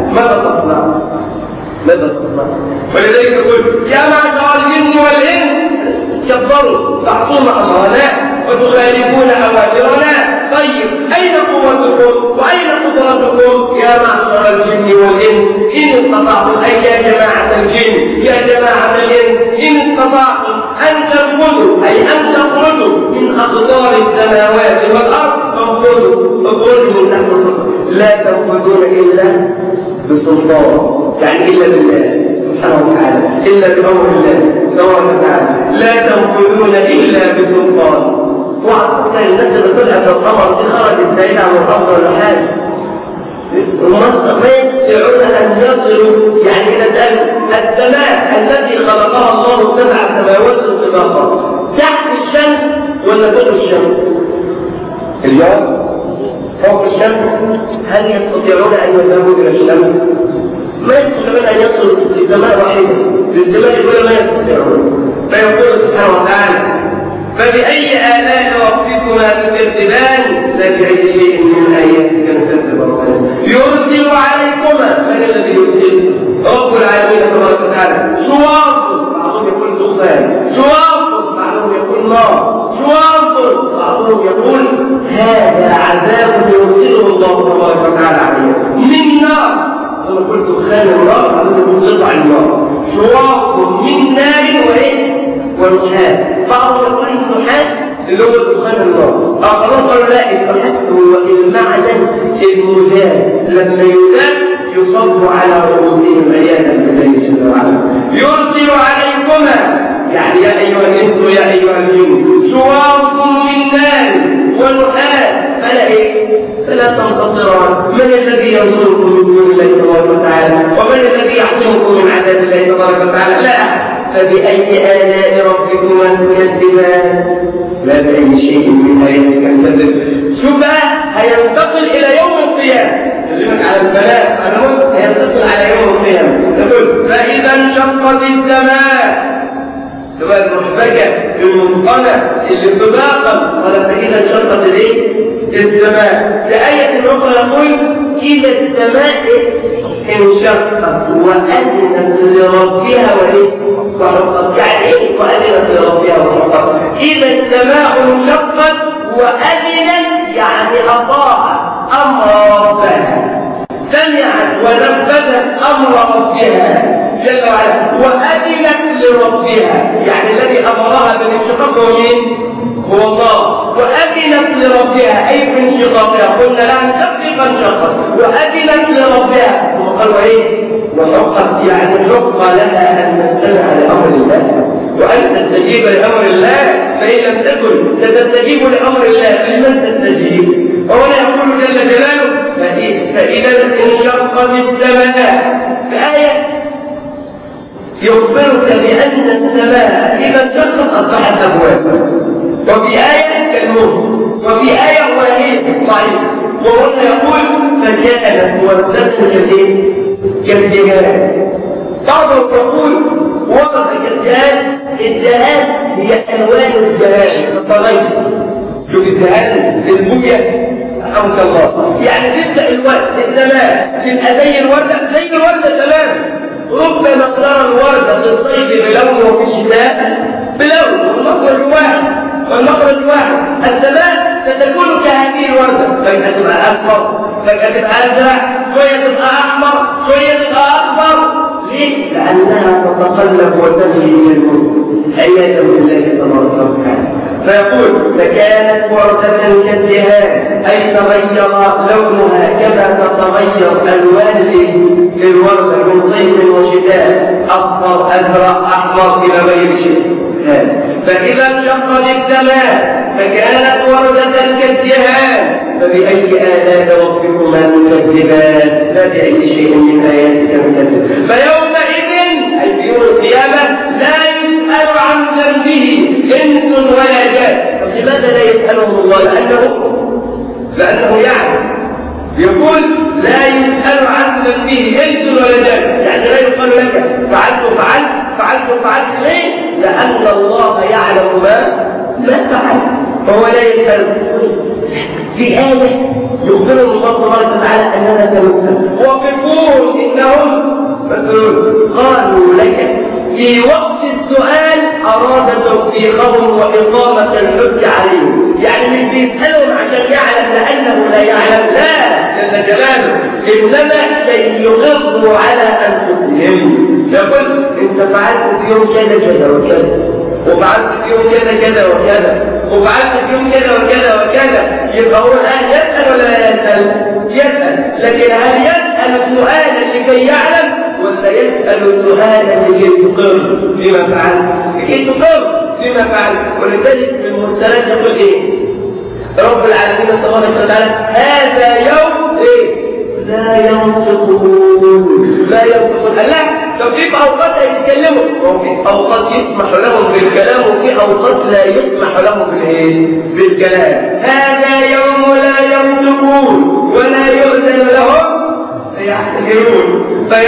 ماذا تصنع؟ ولذلك يقول يا معشر الجن والإنس كبروا تعصون أمرنا وتخالفون أوامرنا. طيب أين قوتكم وأين قدرتكم يا معشر الجن والإنس إن استطعتم أي يا جماعة الجن يا جماعة الإنس إن استطعتم أن تنفذوا أي أن تخرجوا من أقطار السماوات والأرض فانفذوا من تحت السلطان. لا تنفذون إلا بسلطان يعني إلا بالله سبحانه وتعالى إلا بأمر الله سبحانه وتعالى. لا تنفذون إلا بسلطان. وعطى الناس اللي طلعت القمر دي خرجت بعيد عن الأرض ولا حاجة ما يستطيعون أن يصلوا يعني إلى السماء التي خلقها الله 7 سماوات طباقا تحت الشمس ولا فوق الشمس؟ الجواب فوق الشمس. هل يستطيعون أن يذهبوا إلى الشمس؟ ما يستطيعون أن يصلوا لسماء واحدة للسماء الأولى ما يستطيعون. فيقول سبحانه وتعالى فبأي آلاء ربكما تكذبان لا بأي شيء من آياتك نكذب. يرسل عليكما من الذي يرسل؟ رب العالمين تبارك وتعالى. شواظ بعضهم يقول دخان شواظ بعضهم يقول نار شواظ بعضهم يقول هذا عذاب يرسله الله تبارك وتعالى عليه من نار ثم يقول دخان النار بعضهم يقول قطع النار شواظ من نار ونحاس. بعضهم يقول النحاس اللي هو دخان النار. آخرون قالوا لا النحاس هو المعدن المذاب لما يذاب يصب على رؤوسهم عياذا بالله جل وعلا. يرسل عليكما يعني يا أيها الإنس ويا أيها الجن شواظ من نار ونحاس فلا تنتصران. من الذي ينصركم من دون الله تبارك وتعالى ومن الذي يحكمكم من عذاب الله تبارك وتعالى؟ لا. فبأي آلاء ربكما تكذبان لا بأي شيء من آياتك نكذب. شوف هينتقل إلى يوم القيامة يكلمك على البلاء هينتقل على يوم القيامة يقول فإذا انشقت السماء سواء المحبكة المنقمة اللي انطباقا ولما إذا انشقت السماء. لآية أخرى يقول إذا السماء انشقت وأذنت لربها وحقت. يعني إيه وأذنت لربها وحقت؟ إذا السماء انشقت وأذنت يعني أطاعت أمر ربها سمعت ونفذت أمر ربها جل وعلا وأذنت لربها يعني الذي أمرها بالانشقاق هو مين؟ هو الله. وأذنت لربها أي في انشقاقها قلنا لها انشقت فانشقت وأذنت لربها ثم وقالوا ايه؟ وحق يعني حق لها ان تستمع لامر الله وان تستجيب لامر الله، فان لم تكن ستستجيب لامر الله فلمن تستجيب؟ وهنا يقول جل جلاله فاذا انشقت السماء، بآية يخبرك بان السماء اذا انشقت اصبحت ابواب، وفي آية كالموت، وفي آية وهي ضعيف، وهنا يقول فكانت وردة كالجهاد. بعضهم يقول ورد كالجهاد، الجهاد هي ألوان الجهاد كالطغير. شوف الجهاد للبوية رحمك الله، يعني تبدأ السماء تبقى زي الوردة تمام. ربما ترى الوردة في الصيف بلون وفي الشتاء بلون، والمخرج واحد. السماء ستكون كهذه الوردة، فجأة تبقى أصفر، فجأة تبقى أزرق، شوية تبقى أحمر، شوية تبقى أخضر. ليه؟ لأنها تتقلب وتمشي إلى الموت عياذا بالله تبارك وتعالى. فيقول فكانت وردة كالدهان، أي تغير لونها كما تتغير ألوان الوردة من صيف وشتاء، أصفر أزرق أحمر إلى غير شيء. فإذا انشقت السماء فكانت وردة كالدهان، فبأي آلاء ربكما تكذبان؟ لا بأي شيء من آياتك نكذب. فيومئذ أي في يوم القيامة لا يسأل عن ذنبه إنس ولا جان. طب لماذا لا يسأله الله؟ لأنه يعلم. يقول لا يسأل عن ذنبه إنس ولا جان، يعني لا يقال لك فعلت ليه؟ لأن الله يعلم ما فعل، فهو لا يسأل. في آية يخبرهم الله تبارك وتعالى أننا سنسأل، وقفون إنهم مسؤولون. قالوا لك في وقت السؤال أراد توبيخهم وإقامة الحج عليهم، يعني مش بيسألهم عشان يعلم لأنه لا يعلم، لا جل جلاله، إنما كي يغضوا على أنفسهم. يقول أنت فعلت في يوم كذا وكذا، وفعلت في يوم كذا وكذا، وفعلت في يوم كذا وكذا. يبقى هو الآن يسأل ولا لا يسأل؟ لكن هل يسأل سؤالا لكي يعلم، ولا يسأل سؤالا لكي تقر بما فعل؟ لكي تقر بما فعل. ولذلك في المرسلات يقول ايه؟ رب العالمين تبارك وتعالى هذا يوم ايه؟ لا ينطقون. لا، لو في اوقات هيتكلموا، وفي اوقات يسمح لهم بالكلام، وفي اوقات لا يسمح لهم بالكلام. هذا يوم لا ينطقون ولا يؤذن لهم فيعتذرون.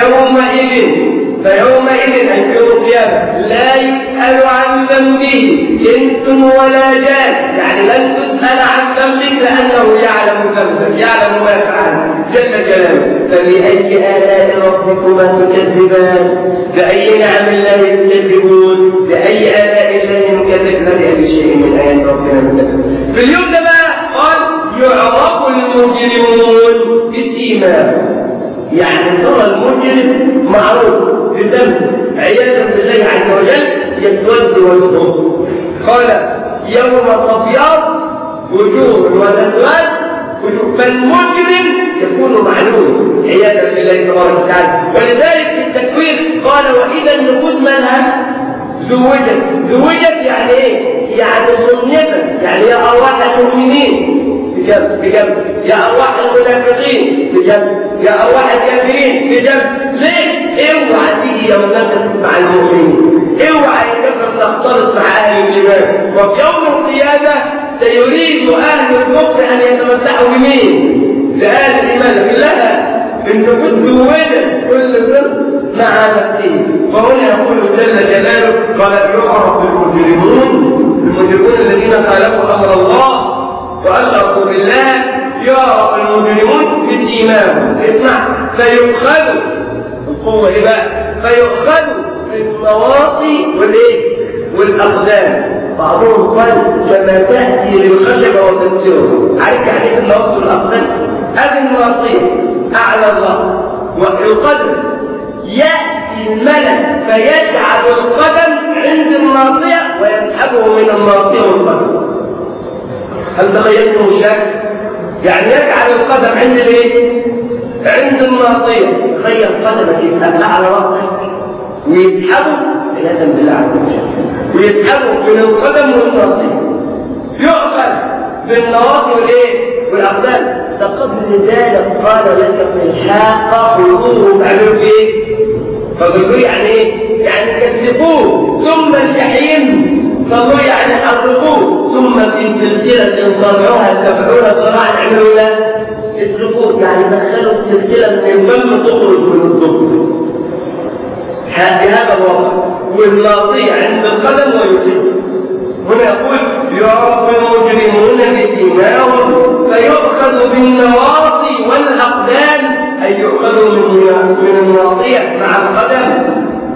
فيومئذ أي في يوم القيامة لا يسأل عن ذنبه إنس ولا جان، يعني لن تسأل عن ذنبك لأنه يعلم ذنبك، يعلم ما فعلت جل جلاله. فبأي آلاء ربكما تكذبان؟ بأي نعم الله تكذبون؟ بأي آلاء الله نكذب؟ لا بأي شيء من آيات ربنا نكذب. في اليوم ده بقى قال يعرف المجرمون بسيماهم، يعني ترى المجرم معروف بذنبه عياذا بالله عز وجل، يسود وجهه. قال يوم تبيض وجوه وتسود وجوه، فالمجرم يكون معلوم عياذا بالله تبارك وتعالى. ولذلك في التكوير قال واذا النفوس منها زوجت يعني ايه؟ يعني صنفت، يعني يا ارواح المؤمنين بجنب، يا أرواح المنافقين بجنب، يا أرواح الكافرين بجنب. ليه؟ اوعى تيجي يوم القيامة مع المؤمنين، اوعى الكفر تختلط مع أهل الإيمان. وفي يوم القيامة سيريد أهل الكفر أن يتمتعوا بمين؟ بأهل الإيمان. لها النفوس زوجت كل فرد مع نفسه. فهنا يقول جل جلاله قال يعرف المجرمون الذين خالفوا أمر الله وأشركوا بالله، يعرف المجرمون بسيماهم. اسمع، فيؤخذوا القوة إيه بقى؟ فيؤخذوا بالنواصي والأقدام. بعضهم قال كما تأتي للخشبة وتكسره. عارف يعني النواصي والأقدام؟ أدي النواصي أعلى الرأس والقدم، يأتي الملك فيجعل القدم عند الناصية ويسحبه من الناصية والقدم. هل تغيرتم الشك؟ يعني يجعل القدم عند الايه؟ عند الناصية، تخيل قدمك يبقى على راسك ويسحبوا عياذا بالله عز وجل، ويسحبوا من القدم والناصيه، يؤخذ بالنواصي والايه والاقدام. ده قبل ذلك قال لك في الحاقه خذوه بعلوم ايه؟ فبيقول يعني ايه؟ يعني كذبوه ثم الجحيم صلوا يعني حرقوه ثم في سلسله ضرعها 70 ذراعا عملوا له اسلكوه، يعني دخلوا السلسله من الفم تخرج من الضب. هذا الوضع والناصيه عند القدم ويصيب. هنا يقول يعرف المجرمون بسيماهم فيؤخذ بالنواصي والاقدام، أي يؤخذوا من الناصية مع القدم.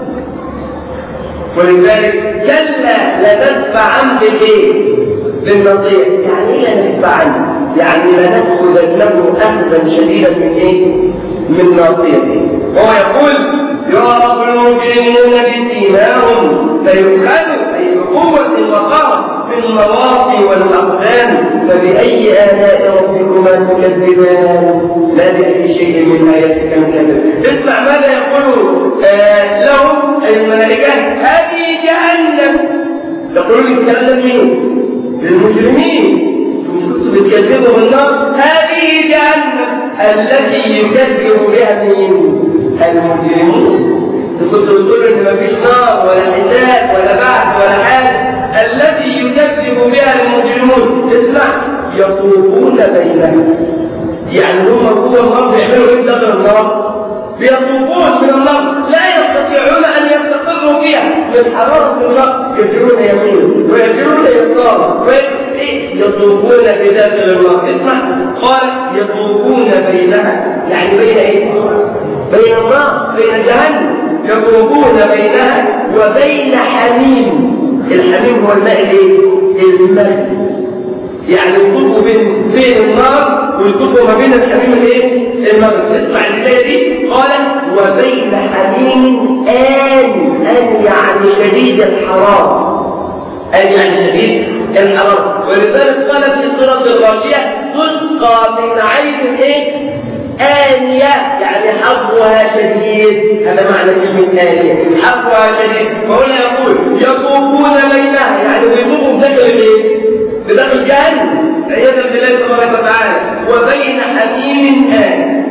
ولذلك كلا لنتبعن بالإيه؟ بالناصية. يعني إيه لنتبعن؟ يعني لنأخذنه أخذا شديدا من إيه؟ من ناصيته. وهو يقول يعرف المجرمون بسيماهم فيؤخذوا أي بقوة وقهر بالنواصي والأقدام. فبأي آلاء ربكما تكذبان؟ لا بأي شيء من آياتك نكذب. اسمع ماذا يقول لهم الملائكة. هذه جهنم. يقولون الكلام مين؟ للمجرمين. كنتم بتكذبوا بالنار. هذه جهنم التي يكذب بها المجرمون. كنتم تقولوا ان مفيش نار ولا حساب ولا بعث ولا حاجه. التي يكذب بها المجرمون. اسمع يطوفون بينها، يعني هم جوه النار بيعملوا ايه داخل النار؟ بيطوفون من النار لا يستطيعون ان يستقروا فيها من حراره النار، يجرون يمين ويجرون يسار يطوفون بداخل النار. اسمع قال يطوفون بينها، يعني بين ايه؟ بين النار بين جهنم. يطوفون بينها وبين حميم. الحميم هو الماء الايه؟ المغلي. يعني يطوفوا بين النار ويطوفوا ما بين الحميم الايه؟ المغلي. اسمع الآية دي قال وبين حميم آن يعني شديد الحرارة. آن يعني شديد الحرارة. ولذلك قال في سورة الغاشية تسقى من عين ايه؟ آنية، يعني حظها شديد. هذا معنى كلمة آنية، حظها شديد. فهنا يقول يطوفون بينها، يعني يطوفوا بداخل الايه؟ بداخل جهنم عياذا بالله تبارك وتعالى. وبين حميم آن،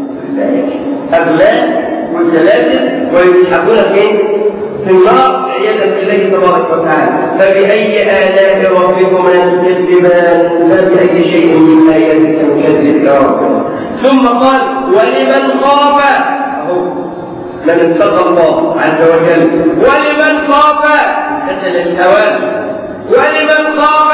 أغلال وسلاسل ويسحبون في النار عياذا بالله تبارك وتعالى. فبأي آلاء ربكما تكذبان؟ لا بأي شيء من آياتك نكذب يا رب. ثم قال ولمن خاف، من اتقى الله عز وجل، ولمن خاف كسل الأوامر، ولمن خاف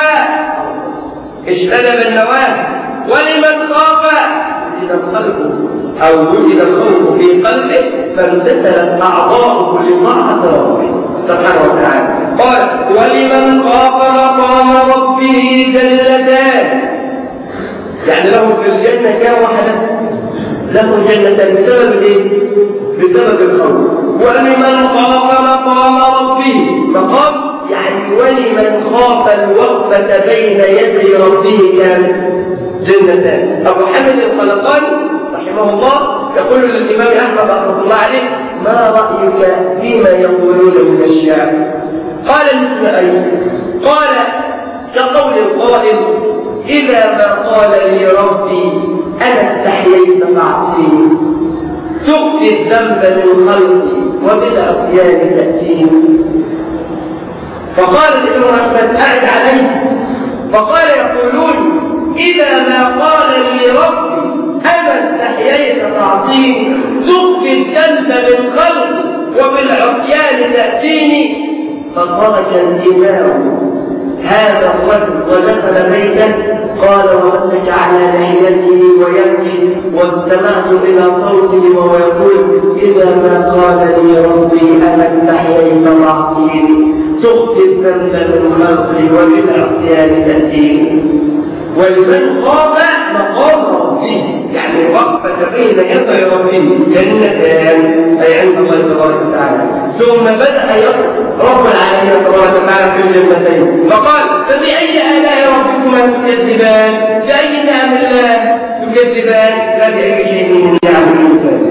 اجتنب النواهي، ولمن خاف وجد الخلق أو وجد الخوف في قلبه فامتثلت أعضاؤه لطاعة ربه سبحانه وتعالى. قال ولمن خاف مقام ربه جنتان، يعني له في الجنة كم واحدة؟ له جنتان بسبب ايه؟ بسبب الخوف. ولمن خاف مقام ربه، مقام يعني ولمن خاف الوقفة بين يدي ربه كان جنتان. أبو حامد الخلقاني رحمه الله يقول للإمام أحمد رحمه الله عليه ما رأيك فيما يقولون من الشعر؟ قال مثل أيه؟ قال كقول القائل إذا ما قال لي ربي أنا استحييت فاعصيني، تخفي الذنب من خلقي وبالعصيان تأتيني. فقال الإمام أحمد أعد عليه، فقال يقولون إذا ما قال لي ربي أنا استحييت فاعصيني، تخفي الذنب من خلقي وبالعصيان تأتيني. فخرج الإمام هذا الرجل ودخل بيته قال ومسك على لحيته ويبكي واستمعت إلى صوته وهو يقول إذا ما قال لي ربي أنا استحييت فاعصيني، تخفي الذنب من خلقي وبالعصيان تأتيني. ولمن خاف مقام ربه يعني وقفة بين يدي ربه جنتان أي عند الله تبارك وتعالى. ثم بدأ يصف رب العالمين تبارك وتعالى في الجنتين فقال فبأي آلاء ربكما تكذبان؟ بأي نعم الله تكذبان؟ لا بأي شيء من نعم الإنسان.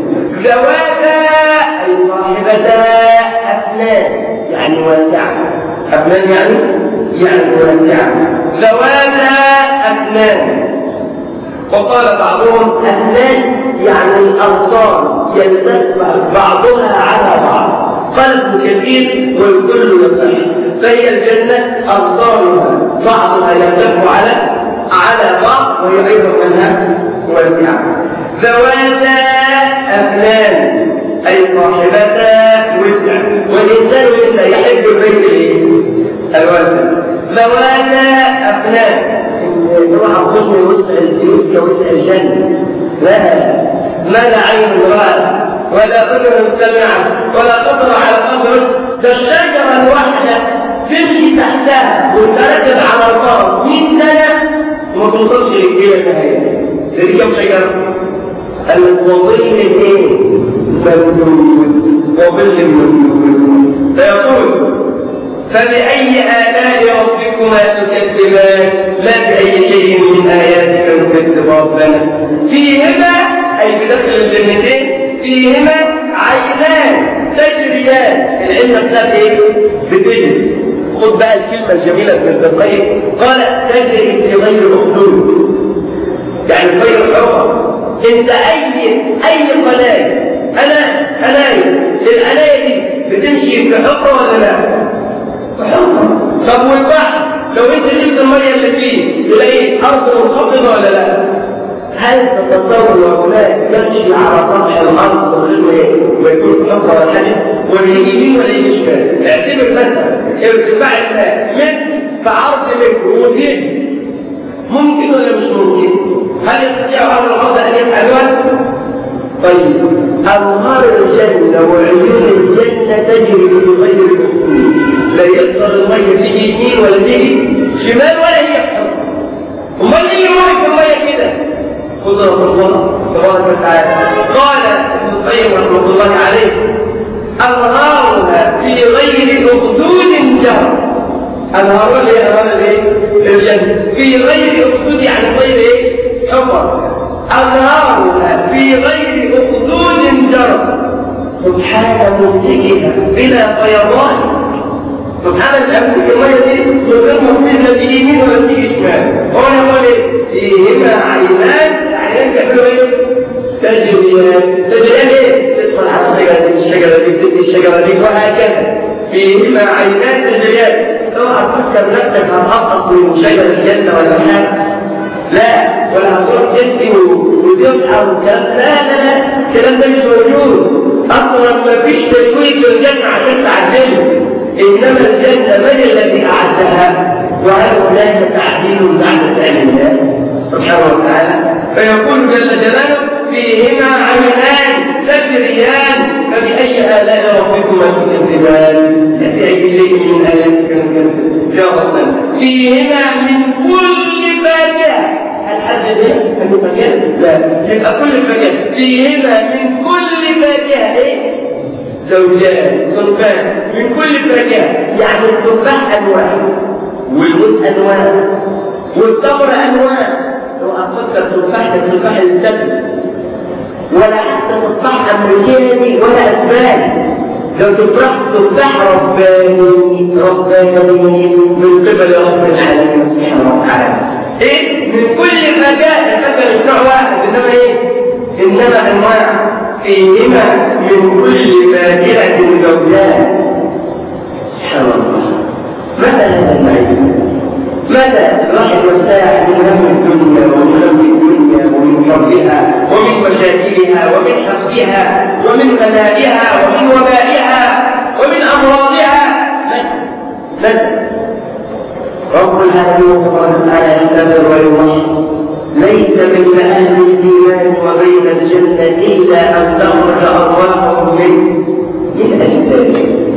ذواتا أي صاحبتا أفنان يعني واسعة، أفنان يعني واسعة، ذواتا أفنان. وقال بعضهم أفنان يعني الأغصان يلتف بعضها على بعض. قال ابن كثير والكل يصح، فهي الجنة أغصانها بعضها يلتف على بعض وهي أيضا منها واسعة. ذواتا أفنان أي صاحبتا وسع، والإنسان إلا يحب البيت الواسع. ذواتا أفنان نوع أظن وسع البيت كوسع الجنة، ما لا عين رأت ولا أذن سمعت ولا خطر على قبر. ده الشجرة الواحدة تمشي تحتها وتركب على الفرس 100 سنة وما توصلش للجنة النهائية. دي كم شجرة؟ الظل ممدود، وظل ممدود. فيقول فبأي آلاء ربكما تكذبان، لا بأي شيء من آياتك نكذب ربنا. فيهما أي بداخل الجنتين فيهما عينان تجريان. العلم نفسها ايه؟ بتجري. خد بقى الكلمة الجميلة ابن القيم، قال تجري في غير أخدود، يعني غير حرة. انت اي قناة القناة دي بتمشي في حفرة ولا لا؟ في حفرة. طب والبحر لو انت شلت المية اللي فيه تلاقيه ارض منخفضة ولا لا؟ هل تتصور هناك يمشي على سطح الارض من غير ما يكون في حفرة ولا حاجة؟ ولا يجي يمين ولا يجي شمال؟ اعتبر مثلا ارتفاع الماء متر في عرض متر وتيجي، ممكن ولا مش ممكن؟ هل يستطيع أهل الأرض أن يفعلوها؟ طيب أنهار الجنة وعيون الجنة تجري بغير الأخدود، لا يقدر المية تيجي يمين ولا تيجي شمال ولا هي حر. أمال إيه يروح المية كده؟ قدرة الله تبارك وتعالى. قال ابن القيم رحمة الله عليه أنهارها في غير أخدود جرى. أنهار الجنة في غير أخدود يعني غير إيه؟ حفر. أنهارها في غير أخدود جرى سبحان ممسكها بلا فيضان. سبحان اللي أمسك المية دي من غير ما فيه لا تيجي يمين ولا تيجي شمال. هو يقول إيه؟ فيهما عينان يعملوا إيه؟ تجريان إيه؟ تدخل على الشجرة دي تدي الشجرة دي وهكذا. فيهما عينان تجريان. اوعى تفكر نفسك هتقصص من شجر الجنة ولا حاجة، لا، ولا هتروح تدي وتبحر وكلام، لا الكلام ده مش موجود اصلا. ما فيش تشويق في الجنة عشان تعدله، انما الجنة من الذي اعدها؟ وهل هناك تعديل بعد فعل الله سبحانه وتعالى؟ فيقول جل جلاله فيهما عينان تجريان فبأي آلاء ربكما تكذبان. بأي شيء من آياتك نكذب يا ربنا. فيهما من كل فاكهة. هل حد ده من فاكهة؟ لا، يبقى كل فاكهة. فيهما من كل فاكهة ايه؟ زوجان صنفان من كل فاكهة، يعني التفاح أنواع والموز أنواع والتمر أنواع. لو أفكر تفاح الزكي ولا حتى تفاح أمريكاني ولا أسباني، لو تفاح رباني من قبل رب العالمين سبحانه وتعالى. إيه؟ من كل فاكهة مش نوع واحد، إنما إيه؟ إنما أنواع. فيهما من كل فاكهة زوجان. سبحان الله. متى هذا النعيم؟ متى الواحد يرتاح من هم الدنيا ومن هم الدنيا ومن حرها ومن مشاكلها ومن حقدها ومن غنائها ومن وبائها ومن أمراضها؟ متى؟ رب العالمين سبحانه وتعالى ينتظر ويمحص. ليس بين أهل الإيمان وبين الجنة إلا أن تخرج أرواحهم من أجسادهم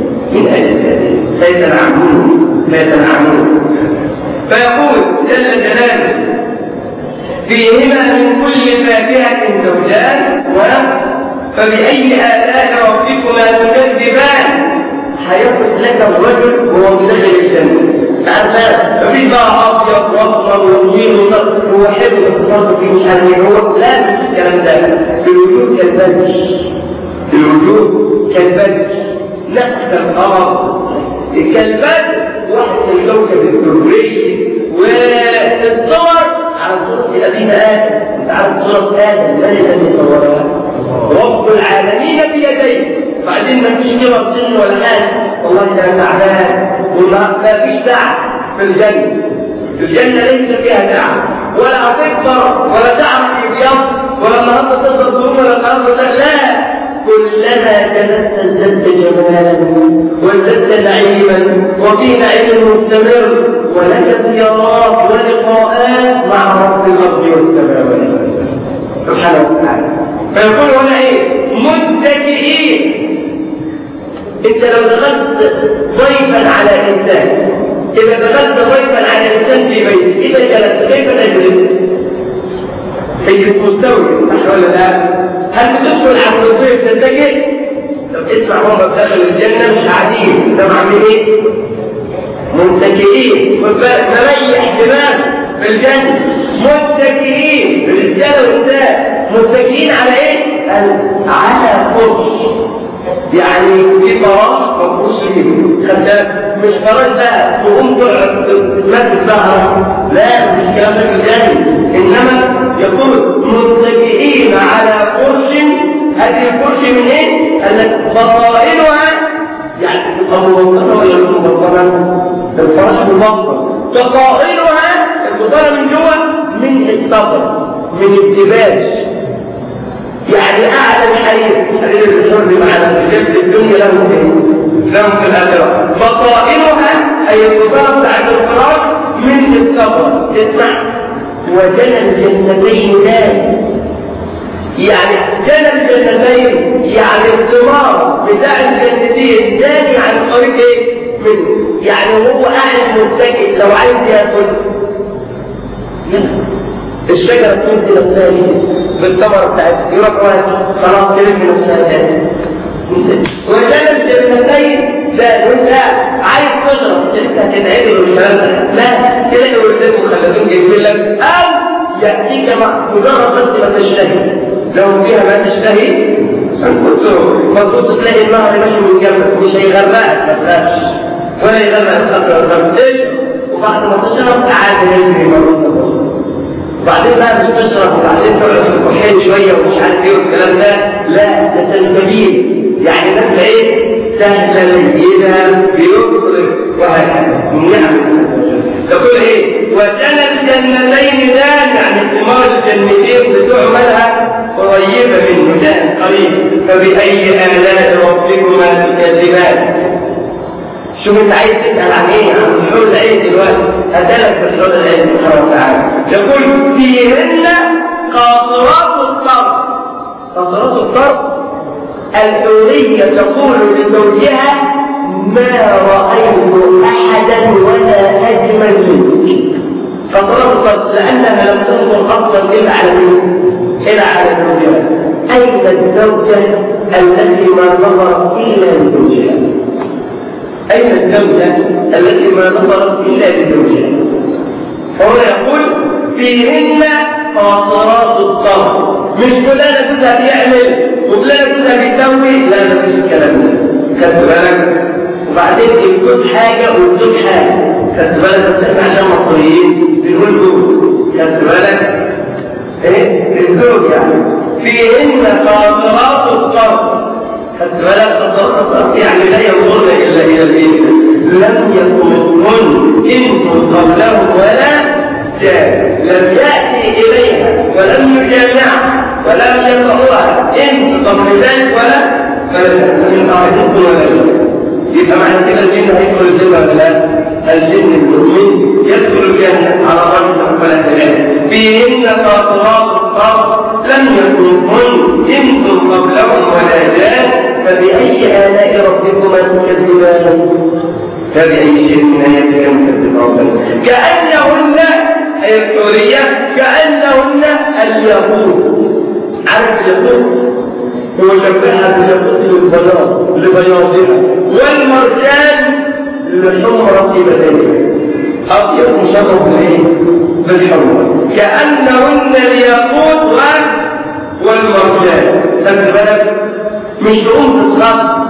لا يتنعمون. فيقول جل جلاله فيهما من كل فاكهة زوجان فبأي آلاء ربكما تكذبان. هيصف لك الرجل وهو بداخل الجنة. تعرف مفيش بقى أبيض وأصفر وطويل وصفر وحلو وصفر في مش عارف هو، لا مفيش الكلام ده. في الوجود كالبلج الوجود كالبدر، نفس القمر كالبدر، واحد الكوكب الدري. والصور على صورة أبينا آدم، انت عارف صورة آدم من الذي صورها؟ رب العالمين بيديه. بعدين ما فيش كبر سن ولا حاجة، والله ده تعبان وما فيش تعب في الجنة. الجنة ليس فيها تعب ولا هتكبر ولا شعرك يبيض ولا النهارده تقدر تقوم ولا النهارده لا، كلما كانت ازددت جمالا وازددت نعيما وفي نعيم مستمر، ولك زيارات ولقاءات مع رب الارض والسماوات سبحانه وتعالى. فيقول هنا ايه؟ متكئين. انت لو دخلت ضيفا على انسان، اذا دخلت ضيفا على انسان في بيتك، اذا جلست كيف تجلس؟ تجلس مستوي صح ولا لا؟ هل بتدخل على الضيف تتجه؟ طب اسمع، هم داخل الجنه مش قاعدين، ده عاملين ايه؟ متكئين. مريح دماغ في الجنه، متكئين رجاله ونساء. متكئين على ايه؟ على فرش، يعني في فراش مفروش فيه، مش فراش بقى تقوم تقعد تمسك ظهرك، لا مش الكلام ده في الجنة. انما يقول متكئين على فرش. هذه الفرش من ايه؟ التي بطائنها يعني تبقى مبطنه ولا مش مبطنه؟ الفراش مبطن، بطائنها البطانه من جوه من الصبر، من الدباج، يعني اعلى الحرير، حرير الحر معنا في الدنيا لهم في الاخره. بطائنها اي البطانه بتاعت الفراش من الصبر. اسمع، وجنى الجنتين دان، يعني جنى الجنتين يعني الثمار بتاع الجنتين داني عن طريق ايه؟ منه، يعني هو قاعد متكئ لو عايز ياكل الشجرة تمد نفسها بالثمرة بتاعتها، يروح واحد خلاص تلم نفسها تاني. وجنى الجنتين ده وانت عايز تشرب انت هتتعدل والكلام ده، لا تلاقي ولدان مخلدين جايبين لك، او ياتيك مجرد بس ما تشتهي، لو فيها ما تشتهي ما تبص تلاقي النهر ماشي من جنبك، مش هيغرقك ما تخافش ولا يغرقك اصلا، اشرب وبعد ما تشرب عادي يجري مرة أخرى. وبعدين بقى مش تشرب وبعدين تقعد في الكحيل شويه ومش عارف ايه والكلام ده، لا ده سلسبيل، يعني الناس ايه؟ سهله لينه بيصرف وهكذا من نعم. تقول ايه؟ وجنى الجنتين دان، يعني ثمار الجنتين بتوع مالها قريبه منه، دان قريب. فبأي آلاء ربكما تكذبان؟ شوف انت عايز تسأل عن ايه؟ عن الحور العين دلوقتي، هدلك بالحور العين سبحانه وتعالى. يقول فيهن قاصرات الطرف. قاصرات الطرف الحورية تقول لزوجها ما رأيت أحدا ولا أجمل منك. قاصرات الطرف لأنها لم تنظر أصلا إلا على إلا على زوجها. أين الزوجة التي ما نظرت إلا لزوجها؟ أين الزوجة التي ما نظرت إلا لزوجها؟ فهو يقول فيهن قاصرات الطرف، مش فلانة جوزها بيعمل وفلانة جوزها بيسوي، لا ده مش الكلام ده، خدت بالك؟ وبعدين الجوز حاجة والزوج حاجة، خدت بالك؟ بس احنا عشان مصريين بنقول جوز، خدت بالك؟ ايه؟ الزوج يعني فيهن قاصرات الطرف، خدت بالك؟ يعني لا ينظرن الا الى الدين، لم يطمثهن انس قبلهم ولا جان، لم ياتي اليها ولم يجامعها ولم يطأها انس قبل ذلك ولا من انس ولا جان. يبقى معنى كده الجن هيدخل الجنه ولا لا؟ الجن المؤمن يدخل الجنه على رجل ولا تجاه. فيهن قاصرات الطرف لم يطمثهن انس قبلهم ولا جان، فبأي آلاء ربكما تكذبان؟ فبأي شيء من آياتكم تكذبان؟ كأنهن أي الحورية كأنهن الياقوت. عارف الياقوت؟ هو شبهها بالياقوت لبياضها، والمرجان لحمرة بدنها، أبيض مشرب بالإيه؟ بالحمرة. كأنهن الياقوت والمرجان. خدت بالك؟ مش تقوم تتغطى،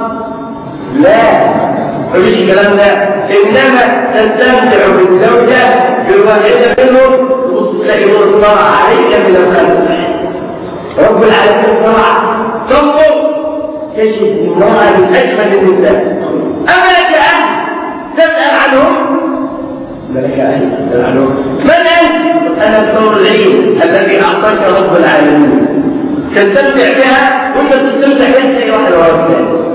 لا مفيش الكلام ده، انما تستمتع بالزوجه بالواحده منهم، تبص تلاقي نور طلع عليك من الخلق. رب العالمين طلع تنظر تجد امراه من اجمل النساء. اما لك اهل تسال عنهم؟ ما لك اهل تسال عنهم؟ من انت؟ انا الحور العين الذي اعطاك رب العالمين، تستمتع بها وانت تستمتع بها زي واحد ورا الثاني.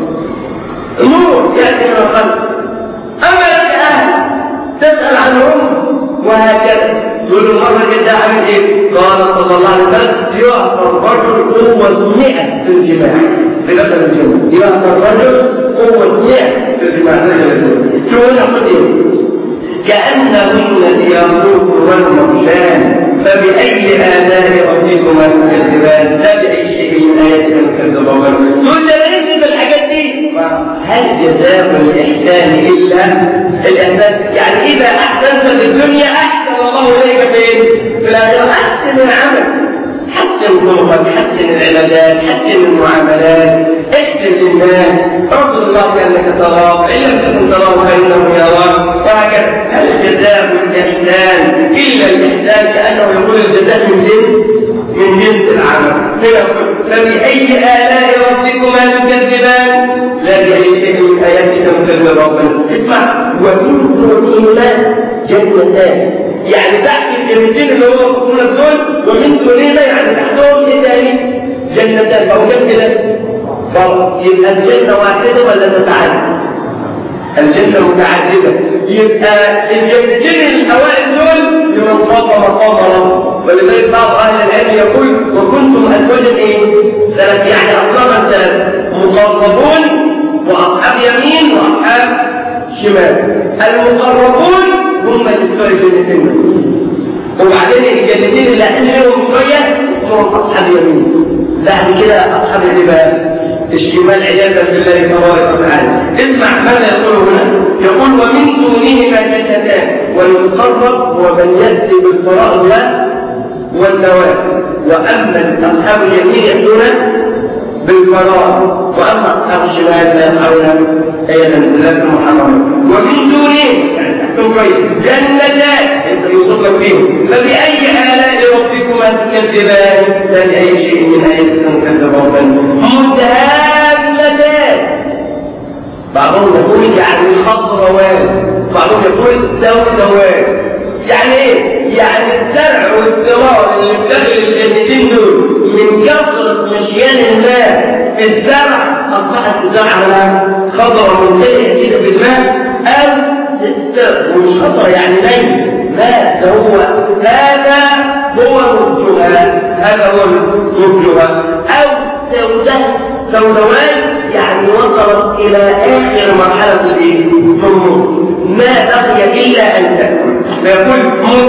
نور يأتي من الخلق. أما لك أهل تسأل عنهم؟ وهكذا تقول المرة جدا عمل إيه؟ قال صلى الله عليه وسلم يعطى الرجل قوة 100 في الجماع في دخل الجنة. يعطى الرجل قوة 100 في الجماع دخل الجنة. شو نقول إيه؟ كأنهن الياقوت والمرجان فبأي آلاء ربكما تكذبان لا بأي شيء من آياتنا تكذبان. تقول ليس بالحاجات دي، هل جزاء الإحسان إلا الإحسان؟ يعني إذا أحسنت في الدنيا أحسن الله إليك فين؟ في الآخرة. أحسن العمل، حسن خلقك، حسن العبادات، حسن المعاملات، احسن للناس، رب الله كأنك تراه، إن لم تكن تراه فإنه يراك، وهكذا. هل جزاء الإحسان إلا الإحسان؟ كأنه يقول الجزاء من جنس العمل. فبأي آلاء ربكما تكذبان لا بأي شيء من آياتنا تكذب ربنا. اسمع، ومن دونهما جنتان، يعني تحت الجنتين اللي هو يكون الدول، ومن دونهما يعني تحتهم ايه تاني؟ جنتان. او كم كده؟ يبقى الجنة واحدة ولا تتعدد؟ الجنة متعددة. يبقى الجنتين الأوائل دول لمن خاف مقام ربه. ولذلك بعض أهل العلم يقول وكنتم أزواجا ايه؟ ثلاث، يعني أصنافا ثلاث، مقربون وأصحاب يمين وأصحاب شمال. المقربون هم اللي بتوع الجنتين، وبعدين الجنتين اللي أقل منهم شوية اسمهم أصحاب يمين. بعد كده أصحاب اليمين الشمال عياذا بالله تبارك وتعالى. اسمع ماذا يقول هنا، يقول ومن دونهما جنتان، والمقرب هو من يأتي بالفرائض والنوافل، وأما أصحاب اليمين يأتون بالفرائض، وأما أصحاب الشمال لا يفعلون عياذا بالله المحرمات. ومن دونهم يعني تحكم كويس جنتان انت يوصف لك فيهم، فبأي آلاء ربكما تكذبان لا لأي شيء من آياتكم تكذبان. مدهامتان، بعضهم يقول يعني خضروان، بعضهم يقول سوداوان. يعني ايه؟ يعني الزرع والثمار اللي بداخل الجنتين دول من كثرة مشيان الماء في الزرع اصبحت الزرع خضرة منتهية كده بالماء، او مش خضرة يعني نيل، لا ده هو هذا هو نضجها، هذا هو نضجها. او سوداوان يعني وصلت الى اخر مرحلة النضج، ما بقي الا ان تاكل. فيقول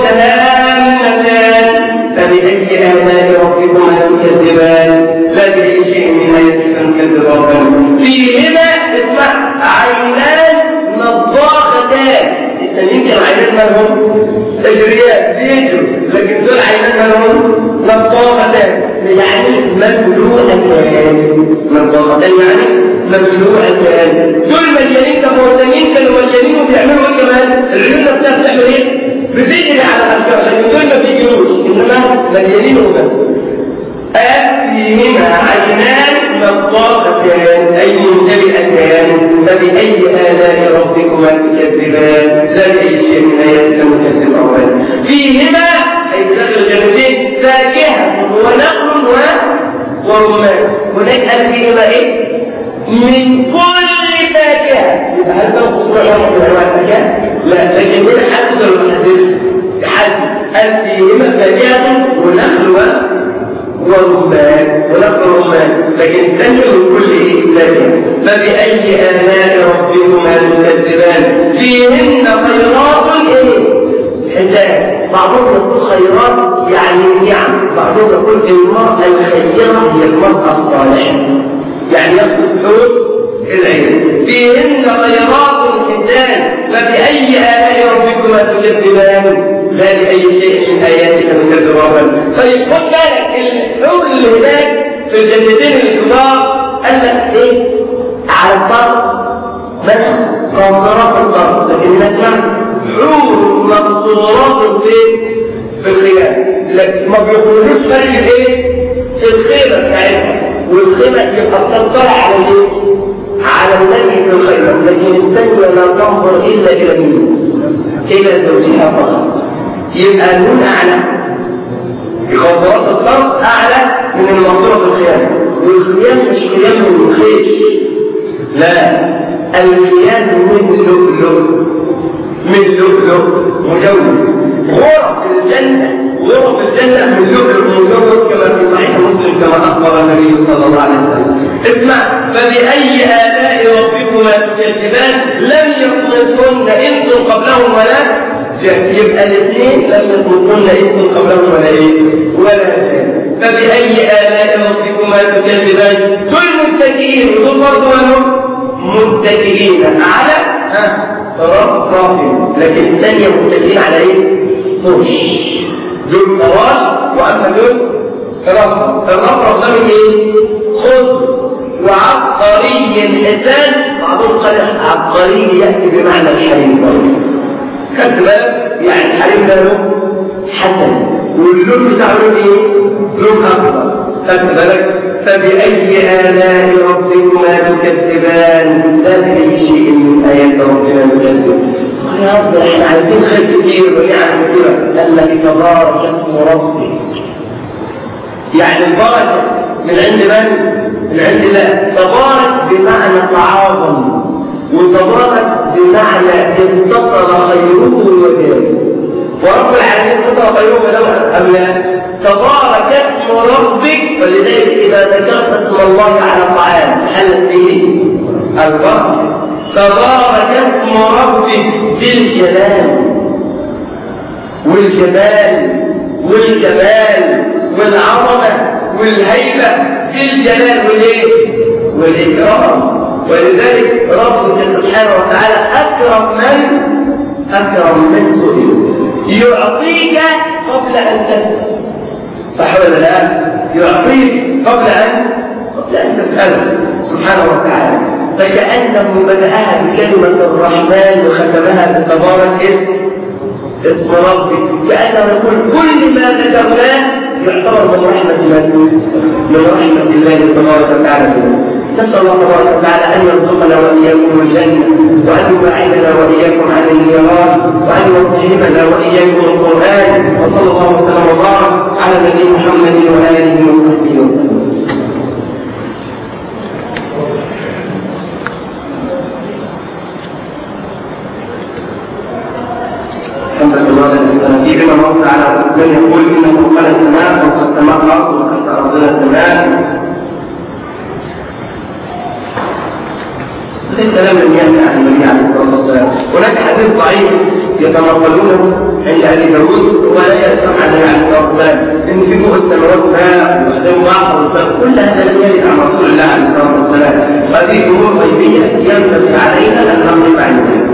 متهامتان فبأي آلاء ربكما تكذبان لا بأي شيء من آياتكم تكذبان. فيهما اسمع عينان نضاختان. التانيين كانوا عينان مالهم تجريات بيجروا، لكن دول عينان مالهم نضاختان يعني مملوءتان. نضاختان يعني مملوءتان. دول مليانين. طب والتانيين كانوا مليانين وبيعملوا ايه كمان؟ العيون نفسها بتعمل ايه؟ بتجري على الأشجار، لكن دول ما بيجروش، إنما مليانين وبس. فيهما عينان نضاختان أي ممتلئتان فبأي آلاء ربكما تكذبان لا بأي شيء من آياتكم تكذبان. فيهما أي داخل الجنتين فاكهة ونخل ورمان. هناك قال فيهما إيه؟ من كل فاكهة. يبقى هل تنقص نوع من أنواع الفاكهة؟ لا، لكن هنا حدث ولا ما حدثش؟ قال فيهما فاكهة ونخل ورمان، لكن الثاني من كل فاكهة. فبأي آلاء ربكما تكذبان. فيهن خيرات حسان. بعضهم يقول خيرات يعني نعم، بعضهم يقول المرأة الخيرة هي المرأة الصالحة، يعني يقصد حور العين. فيهن خيرات حسان فبأي آلاء ربكما تكذبان لا لأي شيء من آياتكم تكذبان. طيب خد بالك الحور اللي هناك في الجنتين الكبار قال لك ايه على الطرف مثلا قاصرات الطرف، لكن الناس حور مقصورات في الخيام، لكن ما بيخرجوش خارج الايه الخيمه بتاعتها، والخيمه يبقى تطلع على الايه على الذي في الخيمه، لكن الثانيه لا تنظر الا الى مين؟ الى زوجها فقط. يبقى النون اعلى بخطوات الطرف اعلى من المقصوره في الخيام، والخيام مش خيام من الخيش، لا الخيام من لؤلؤ، من لؤلؤ مجوف. غرف الجنة من لؤلؤ مجوف كما في صحيح مسلم كما أخبر النبي صلى الله عليه وسلم. اسمع، فبأي آلاء ربكما تكذبان لم يطمثهن إنس قبلهم ولا جن. يبقى الاثنين لم يطمثهن إنس قبلهم ولا إيه ولا جن. فبأي آلاء ربكما تكذبان دول متكئين، ودول برضه متكئين على رفرف، لكن الثانية متكئين على ايه؟ فرش. دول فراش واما دول رفرف. الرفرف ده من ايه؟ خضر وعبقري حسان. بعضهم قال عبقري يأتي بمعنى الحريم برضه. خدت بالك؟ يعني الحريم ده له حسن، واللون بتاعه له ايه؟ لون اخضر. خدت بالك؟ فبأي آلاء ربكما تكذبان لا بأي شيء من آيات ربنا نكذب. يا رب احنا عايزين خير كتير ونعم كتير. قال لك تبارك اسم ربك، يعني البركة من عند من؟ من عند الله. تبارك بمعنى تعاظم، وتبارك بمعنى اتصل خيره وجاله، ورب العالمين اتصل خيره وجاله أم لا؟ تبارك اسم ربك، ولذلك إذا ذكرت اسم الله على الطعام حلت فيه البركة. تبارك اسم ربك ذي الجلال والجمال والجمال والعظمة والهيبة، ذي الجلال والإكرام. ولذلك ربك سبحانه وتعالى أكرم من سئل، يعطيك قبل أن تسأل، صح ولا لا؟ يعطيك قبل أن تسأله سبحانه وتعالى. فكأنه بدأها بكلمة الرحمن وختمها بتبارك اسم ربك، كأنه يقول كل ما ذكرناه يعتبر من رحمة الله تبارك وتعالى. نسأل الله تبارك وتعالى أن يرزقنا وإياكم الجنة، وأن يبعدنا وإياكم عن النيران، وأن يرحمنا وإياكم القرآن. وصلى الله وسلم وبارك على نبينا محمد وآله وصحبه وسلم. الحمد لله الذي بما موت على من يقول إن فوقنا سماء فوق السماء أرض وتحت أرضنا سماء. هذا الكلام لم يأتي عن النبي عليه الصلاة والسلام. هناك حديث ضعيف يتنقلونه عند أبي داود ولا يسمع عن النبي عليه الصلاة والسلام إن في فوق السماوات ماء وبعدين بحر، كل هذا لم يرد عن رسول الله عليه الصلاة والسلام. هذه أمور غيبية ينبغي علينا أن نقف عنها.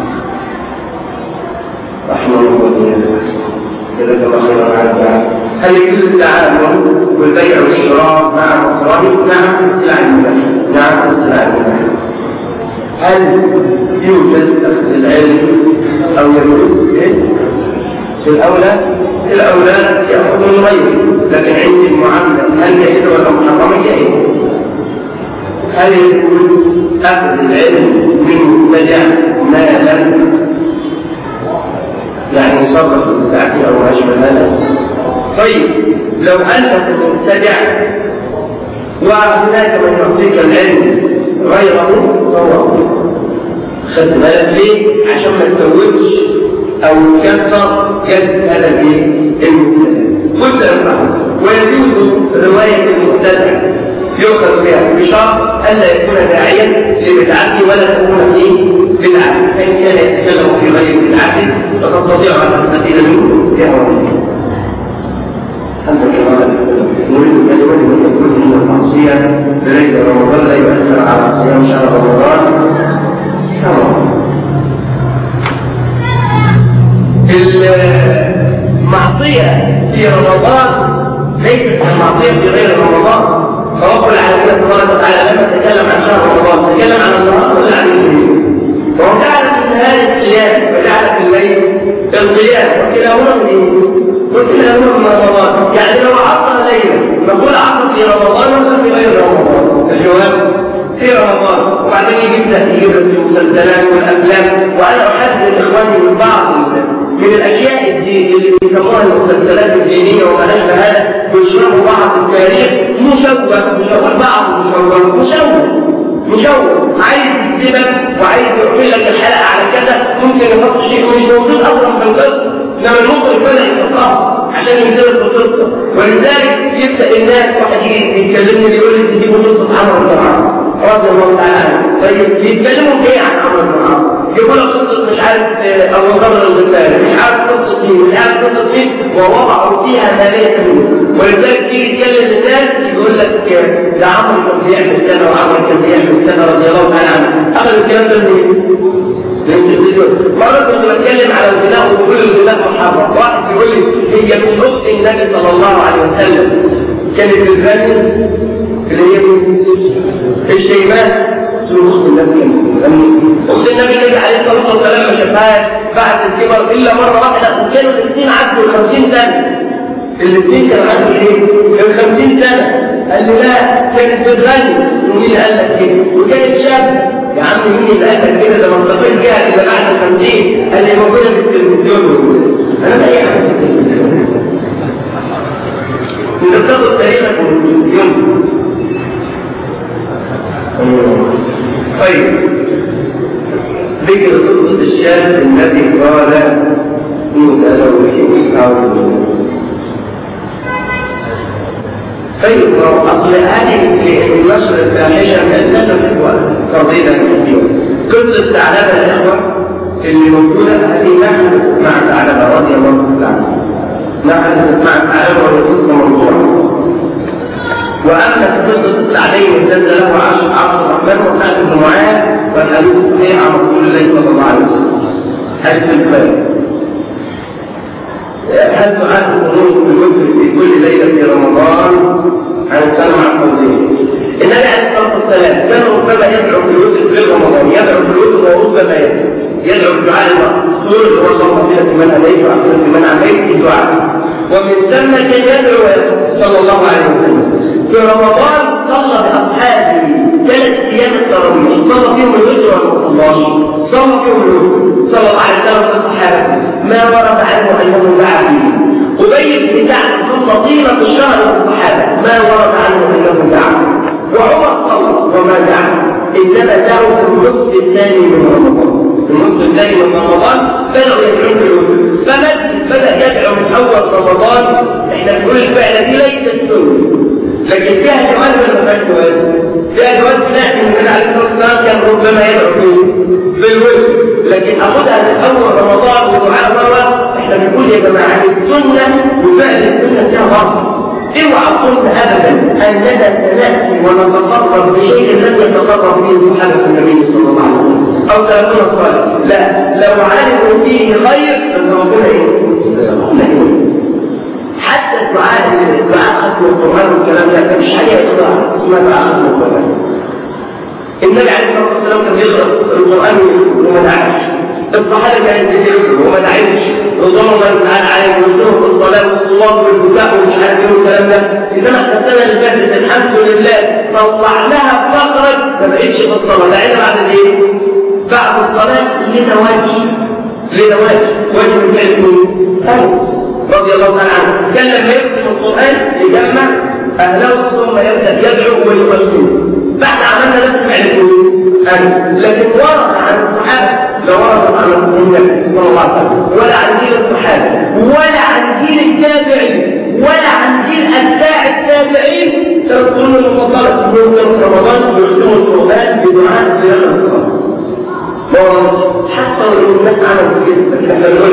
رحمه الله جزاك الله خيرا عنه. هل يجوز التعامل والبيع والشراء مع مصرفه؟ نعم، السلع المباح. نعم، السلع المباح. هل يوجد أخذ العلم أو يجوز؟ في الأولى يأخذ من غيره، لكن عند المعاملة هل جائزة ولا محرمة؟ جائزة. هل يجوز أخذ العلم من مبتدع ما لم يعني صرف البدعة أو ما أشبه هذا؟ طيب لو أنك مبتدع وهناك من يعطيك العلم غيره فهو خد بالك ليه؟ عشان ما تزودش أو تكسر جذب هذا المبتدع. مبتدع ويجوز رواية المبتدع يؤخذ بها بشرط ألا يكون داعيا لبدعته ولا تكون فيه بدعة، فإن كان يتكلم في غير بدعته فتستطيع أن تستفيد منه بهواه. أما كما نريد كلمة من يكون من المعصية بليلة رمضان لا يؤثر على صيام شهر رمضان. المعصية في رمضان ليست كالمعصية في غير رمضان. فرب العالمين تبارك وتعالى لما تكلم عن شهر رمضان تكلم عن النهار ولا عن الليل؟ وجعل في النهار الصيام وجعل في الليل القيام، وكلاهما من ايه؟ وكلاهما من رمضان. يعني لو عصر ليلا نقول عصر في رمضان ولا في غير رمضان؟ الجواب في رمضان. وبعدين يجيب المسلسلات والافلام. وانا احذر اخواني من بعض من الاشياء اللي بيسموها المسلسلات الدينيه وما اشبه هذا، بيشرحوا بعض التاريخ مشوه بعض مشوه عايز يكذبك وعايز يعمل لك الحلقه على كذا، ممكن يحط شيء مش موجود اصلا في القصه، انما المخرج بدا يحطها عشان ينزل في القصه. ولذلك يبدا الناس واحد يجي يتكلمني يقول لي دي قصه عمرو بن العاص رضي الله تعالى عنه. طيب يتكلموا ايه عن عمرو بن العاص؟ يقول لك قصه مش عارف ابو ذر الغفاري، مش عارف قصه مين، مش عارف قصه مين، ووضعوا فيها ما ليس منه. ولذلك تيجي تكلم الناس يقول لك ده عمرو كان بيعمل كذا وعمرو كان بيعمل كذا رضي الله تعالى عنه. اخذ الكلام ده منين؟ مرة كنت بتكلم على الغناء وبقول الغناء محرم، واحد بيقول لي هي مش اخت النبي صلى الله عليه وسلم كانت بتغني اللي هي الشيماء؟ اخت النبي عليه الصلاه والسلام ما شافهاش بعد الكبر الا مره واحده، وكانوا الاثنين عدوا 50 سنه. الاثنين كانوا عدوا ايه؟ كانوا 50 سنه. قال لي لا كانت بتغني. ومين اللي قال لك كده؟ وكانت شاب. يا عم مين اللي قال لك كده؟ ده ما انتقل فيها الا بعد 50. قال لي موجوده في التلفزيون. انا ما ايه عن التلفزيون؟ انت بتاخد تاريخك من التلفزيون. طيب ذكر قصة الشاب الذي قال موسى له أو طيب أصل هذه النشر الفاحشة لا تحب ترضينا كثيرا. قصة ثعلبة الإخوة اللي موجودة هذه ما حدثت مع ثعلبة رضي الله عنه، ما حدثت مع ثعلبة وهي قصة موضوعة. وأما قصة السعدين الذي له عرش الرحمن وسعد بن معاذ فالحديث صحيح عن رسول الله صلى الله عليه وسلم، حديث البخاري. هل تعاد القنوت بالوتر في كل ليلة في رمضان؟ عن السلام قولين. النبي عليه الصلاة والسلام كان ربما يدعو بالوتر في رمضان، يدعو بالوتر وربما يدعو بدعاء المقصود هو اللهم اهدنا فيمن هديت وأعطنا فيمن عافيت الدعاء. ومن ثم كان يدعو صلى الله عليه وسلم في رمضان صلى بأصحابه 3 أيام التراويح، صلى فيهم الوتر ولا ما صلاش؟ صلى فيهم الوتر صلى الله عليه وسلم بالصحابة، ما ورد عنه أنه دعا فيه. أبي بن كعب صلى طيلة الشهر بالصحابة، ما ورد عنه أنه دعا. وعمر صلى وما دعا، إنما دعوا في النصف الثاني من رمضان. في النصف الثاني من رمضان بدأوا يدعون بالوتر، فبدأ يدعو من أول رمضان. إحنا بنقول الفعلة دي ليست سنة، لكن فيها جواز ولا ما فيهاش جواز؟ فيها جواز بنحكي من النبي عليه الصلاه والسلام كان ربما يدعو في الوتر، لكن اخذها من اول رمضان ودعاء مره. احنا بنقول يا جماعه السنه وفعل السنه فيها فرق. اوعى تظن ابدا اننا سناتي ونتقرب بشيء لم يتقرب به صحابه النبي صلى الله عليه وسلم او سلفنا الصالح. لا، لو علموا فيه خير فسوف ايه؟ حتى الدعاء ختم القرآن والكلام ده مش حاجة إخلاع اسمها دعاء ختم القرآن. النبي عليه الصلاة والسلام كان يقرأ القرآن وما دعاش، الصحابة كانت بتقرأ وما دعاش، رضوان الله تعالى عليهم ويذكرهم بالصلاة والصواب والبكاء ومش عارف ايه والكلام ده. إنما احنا السنة اللي فاتت الحمد لله طلعناها فقرا ما بقتش في الصلاة، دعينا بعد الايه؟ بعد الصلاة لنا وجه الفعل أنس رضي الله تعالى عنه كان لما يختم القرآن يجمع أهله ثم يبدأ يدعو ويقدم. بعد عملنا نفس فعل لكن ورد عن الصحابة لا ورد عن النبي صلى الله عليه وسلم ولا عن جيل الصحابة ولا عن جيل التابعين ولا عن جيل أتباع التابعين. تقولون المفضلة في رمضان يختموا القرآن بدعاء في آخر الصلاة. حتى لو الناس عملوا كده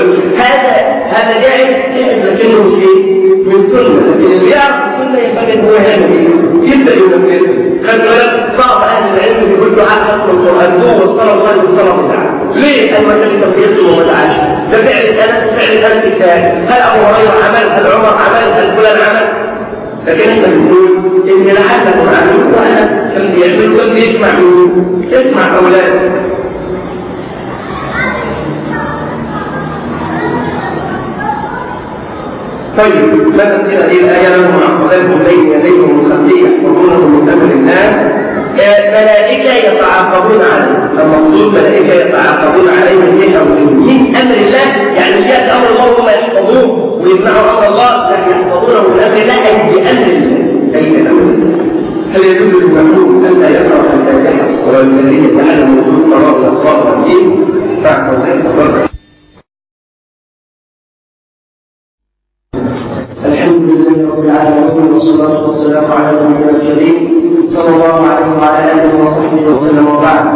هذا جائز لكنه مش من سنة. لكن اللي يعرف السنة ينبغي ان هو يعمل ايه؟ يبدا ينفذ. خلي بالك بعض اهل العلم بيقول دعاء ختم القرآن هو والصلاة وغير الصلاة بتاعه. ليه؟ قال النبي كان بيختم وما دعاش. ده فعل انس الثاني. هل ابو هريرة عمل؟ هل عمر عمل؟ هل فلان عمل؟ لكن احنا بنقول إن لعلهم عملوا وأنا يعملوا كل يسمع أولاده. طيب ما تفسير هذه الآية؟ لهم عقباتهم بين يديهم من خلفه يحفظونه من أمر الله. ملائكة يتعاقبون عليهم، المقصود ملائكة يتعاقبون عليهم من أمر الله، يعني مش يأتي أمر الله وهم يحفظوه ويمنعوا أمر الله، لا يحفظونه من أمر الله أي بأمر الله، أي بأمر الله. هل يجوز للمحمود أن لا يقرأ الفاتحة في الصلاة الذي يعلم وجود قرار الأخبار والدين بعد توضيح؟ الحمد لله رب العالمين والصلاة والسلام على نبينا الكريم صلى الله عليه وعلى آله وصحبه وسلم وبعد.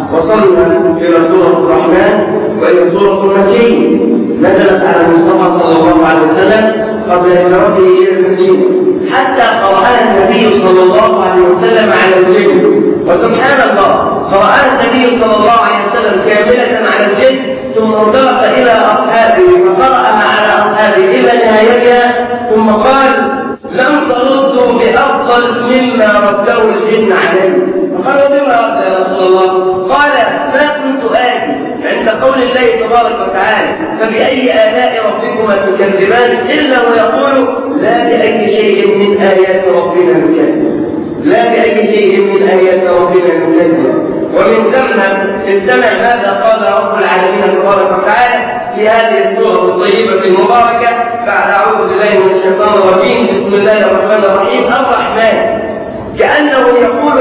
وصلنا إلى سورة الرحمن وهي سورة مكية نزلت على المصطفى صلى الله عليه وسلم قبل هجرته إلى المدينة، حتى قرأها النبي صلى الله عليه وسلم على الجن. وسبحان الله قرأها النبي صلى الله عليه وسلم كاملة على الجن، ثم انطلق إلى أصحابه فقرأها على أصحابه إلى نهايتها، ثم قال لم تردوا بأفضل مما رده الجن عليه. فقالوا بما رد يا رسول الله؟ قال ما كنت آتي عند قول الله تبارك وتعالى فبأي آلاء ربكما تكذبان إلا ويقول لا بأي شيء من آيات ربنا نكذب، لا بأي شيء من آيات ربنا نكذب. ومن ثم استمع ماذا قال رب العالمين تبارك وتعالى في هذه السورة الطيبة المباركة بعد أعوذ بالله من الشيطان الرجيم. بسم الله الرحمن الرحيم. الرحمن كأنه يقول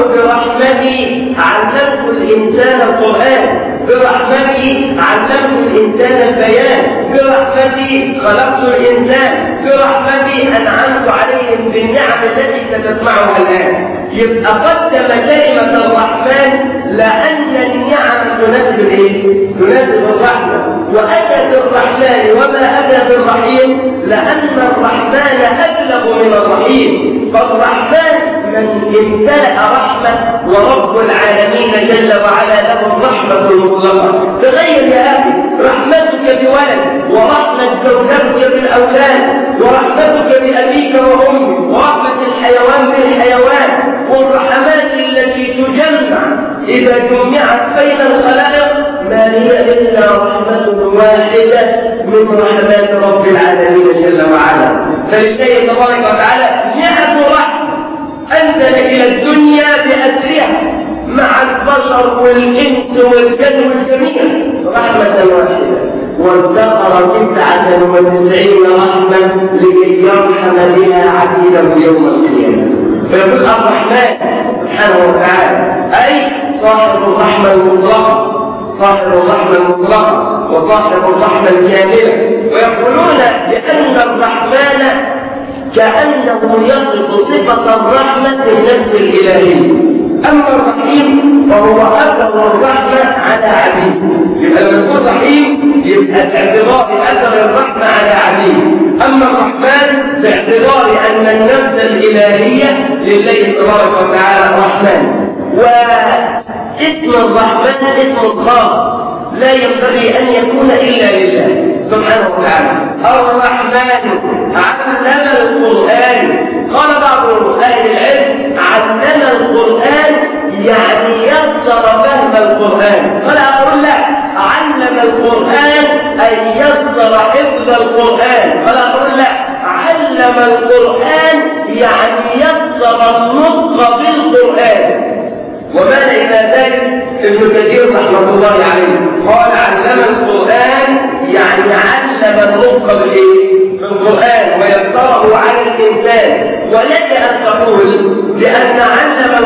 برحمته علمت الإنسان القرآن، برحمته علمت الإنسان البيان، برحمته خلقت الإنسان، برحمتي أنعمت عليهم بالنعم التي ستسمعها الآن. يبقى قدم كلمة الرحمن لأن النعم تناسب الإيه؟ تناسب الرحمة. وأتى بالرحمن وما أتى بالرحيم لأن الرحمن أبلغ من الرحيم. فالرحمن من امتلأ رحمة، ورب العالمين جل وعلا له الرحمة المطلقة. تغير يا أخي رحمتك بولد، ورحمة زوجتك بالأولاد، ورحمتك بأبيك وأمك، ورحمة الحيوان بالحيوان، والرحمات التي تجمع إذا جمعت بين الخلائق ما هي إلا رحمة واحدة من رحمات رب العالمين جل وعلا. فلله تبارك وتعالى نعم رحمة أنزل إلى الدنيا بأسرها مع البشر والإنس والجن والجميع رحمة واحدة، وادخر 99 رحمة لكي يرحم بها عبيده يوم القيامة. فيقول الرحمن سبحانه وتعالى أي صاحب الرحمة المطلقة، صاحب الرحمة المطلقة وصاحب الرحمة الكاملة. ويقولون لأن الرحمن كأنه يصف صفة الرحمة بالنفس الإلهي، أما الرحيم فهو أثر الرحمة على عبيده. يبقى لما يكون رحيم يبقى باعتبار أثر الرحمة على عبيده، أما الرحمن باعتبار أن النفس الإلهية لله تبارك وتعالى رحمن. واسم الرحمن اسم خاص لا ينبغي أن يكون إلا لله سبحانه وتعالى. الرحمن علم القرآن. قال بعض أهل العلم علم القرآن يعني يسر فهم القرآن. قال أقول لا، علم القرآن أي يسر حفظ القرآن. قال أقول لا، علم القرآن يعني يسر النطق بالقرآن. وماذا إلى ذلك ابن كثير رحمه الله عليه قال علم القرآن يعني علم النطق بالقرآن ويسره على الإنسان. ولك أن تقول لأن علم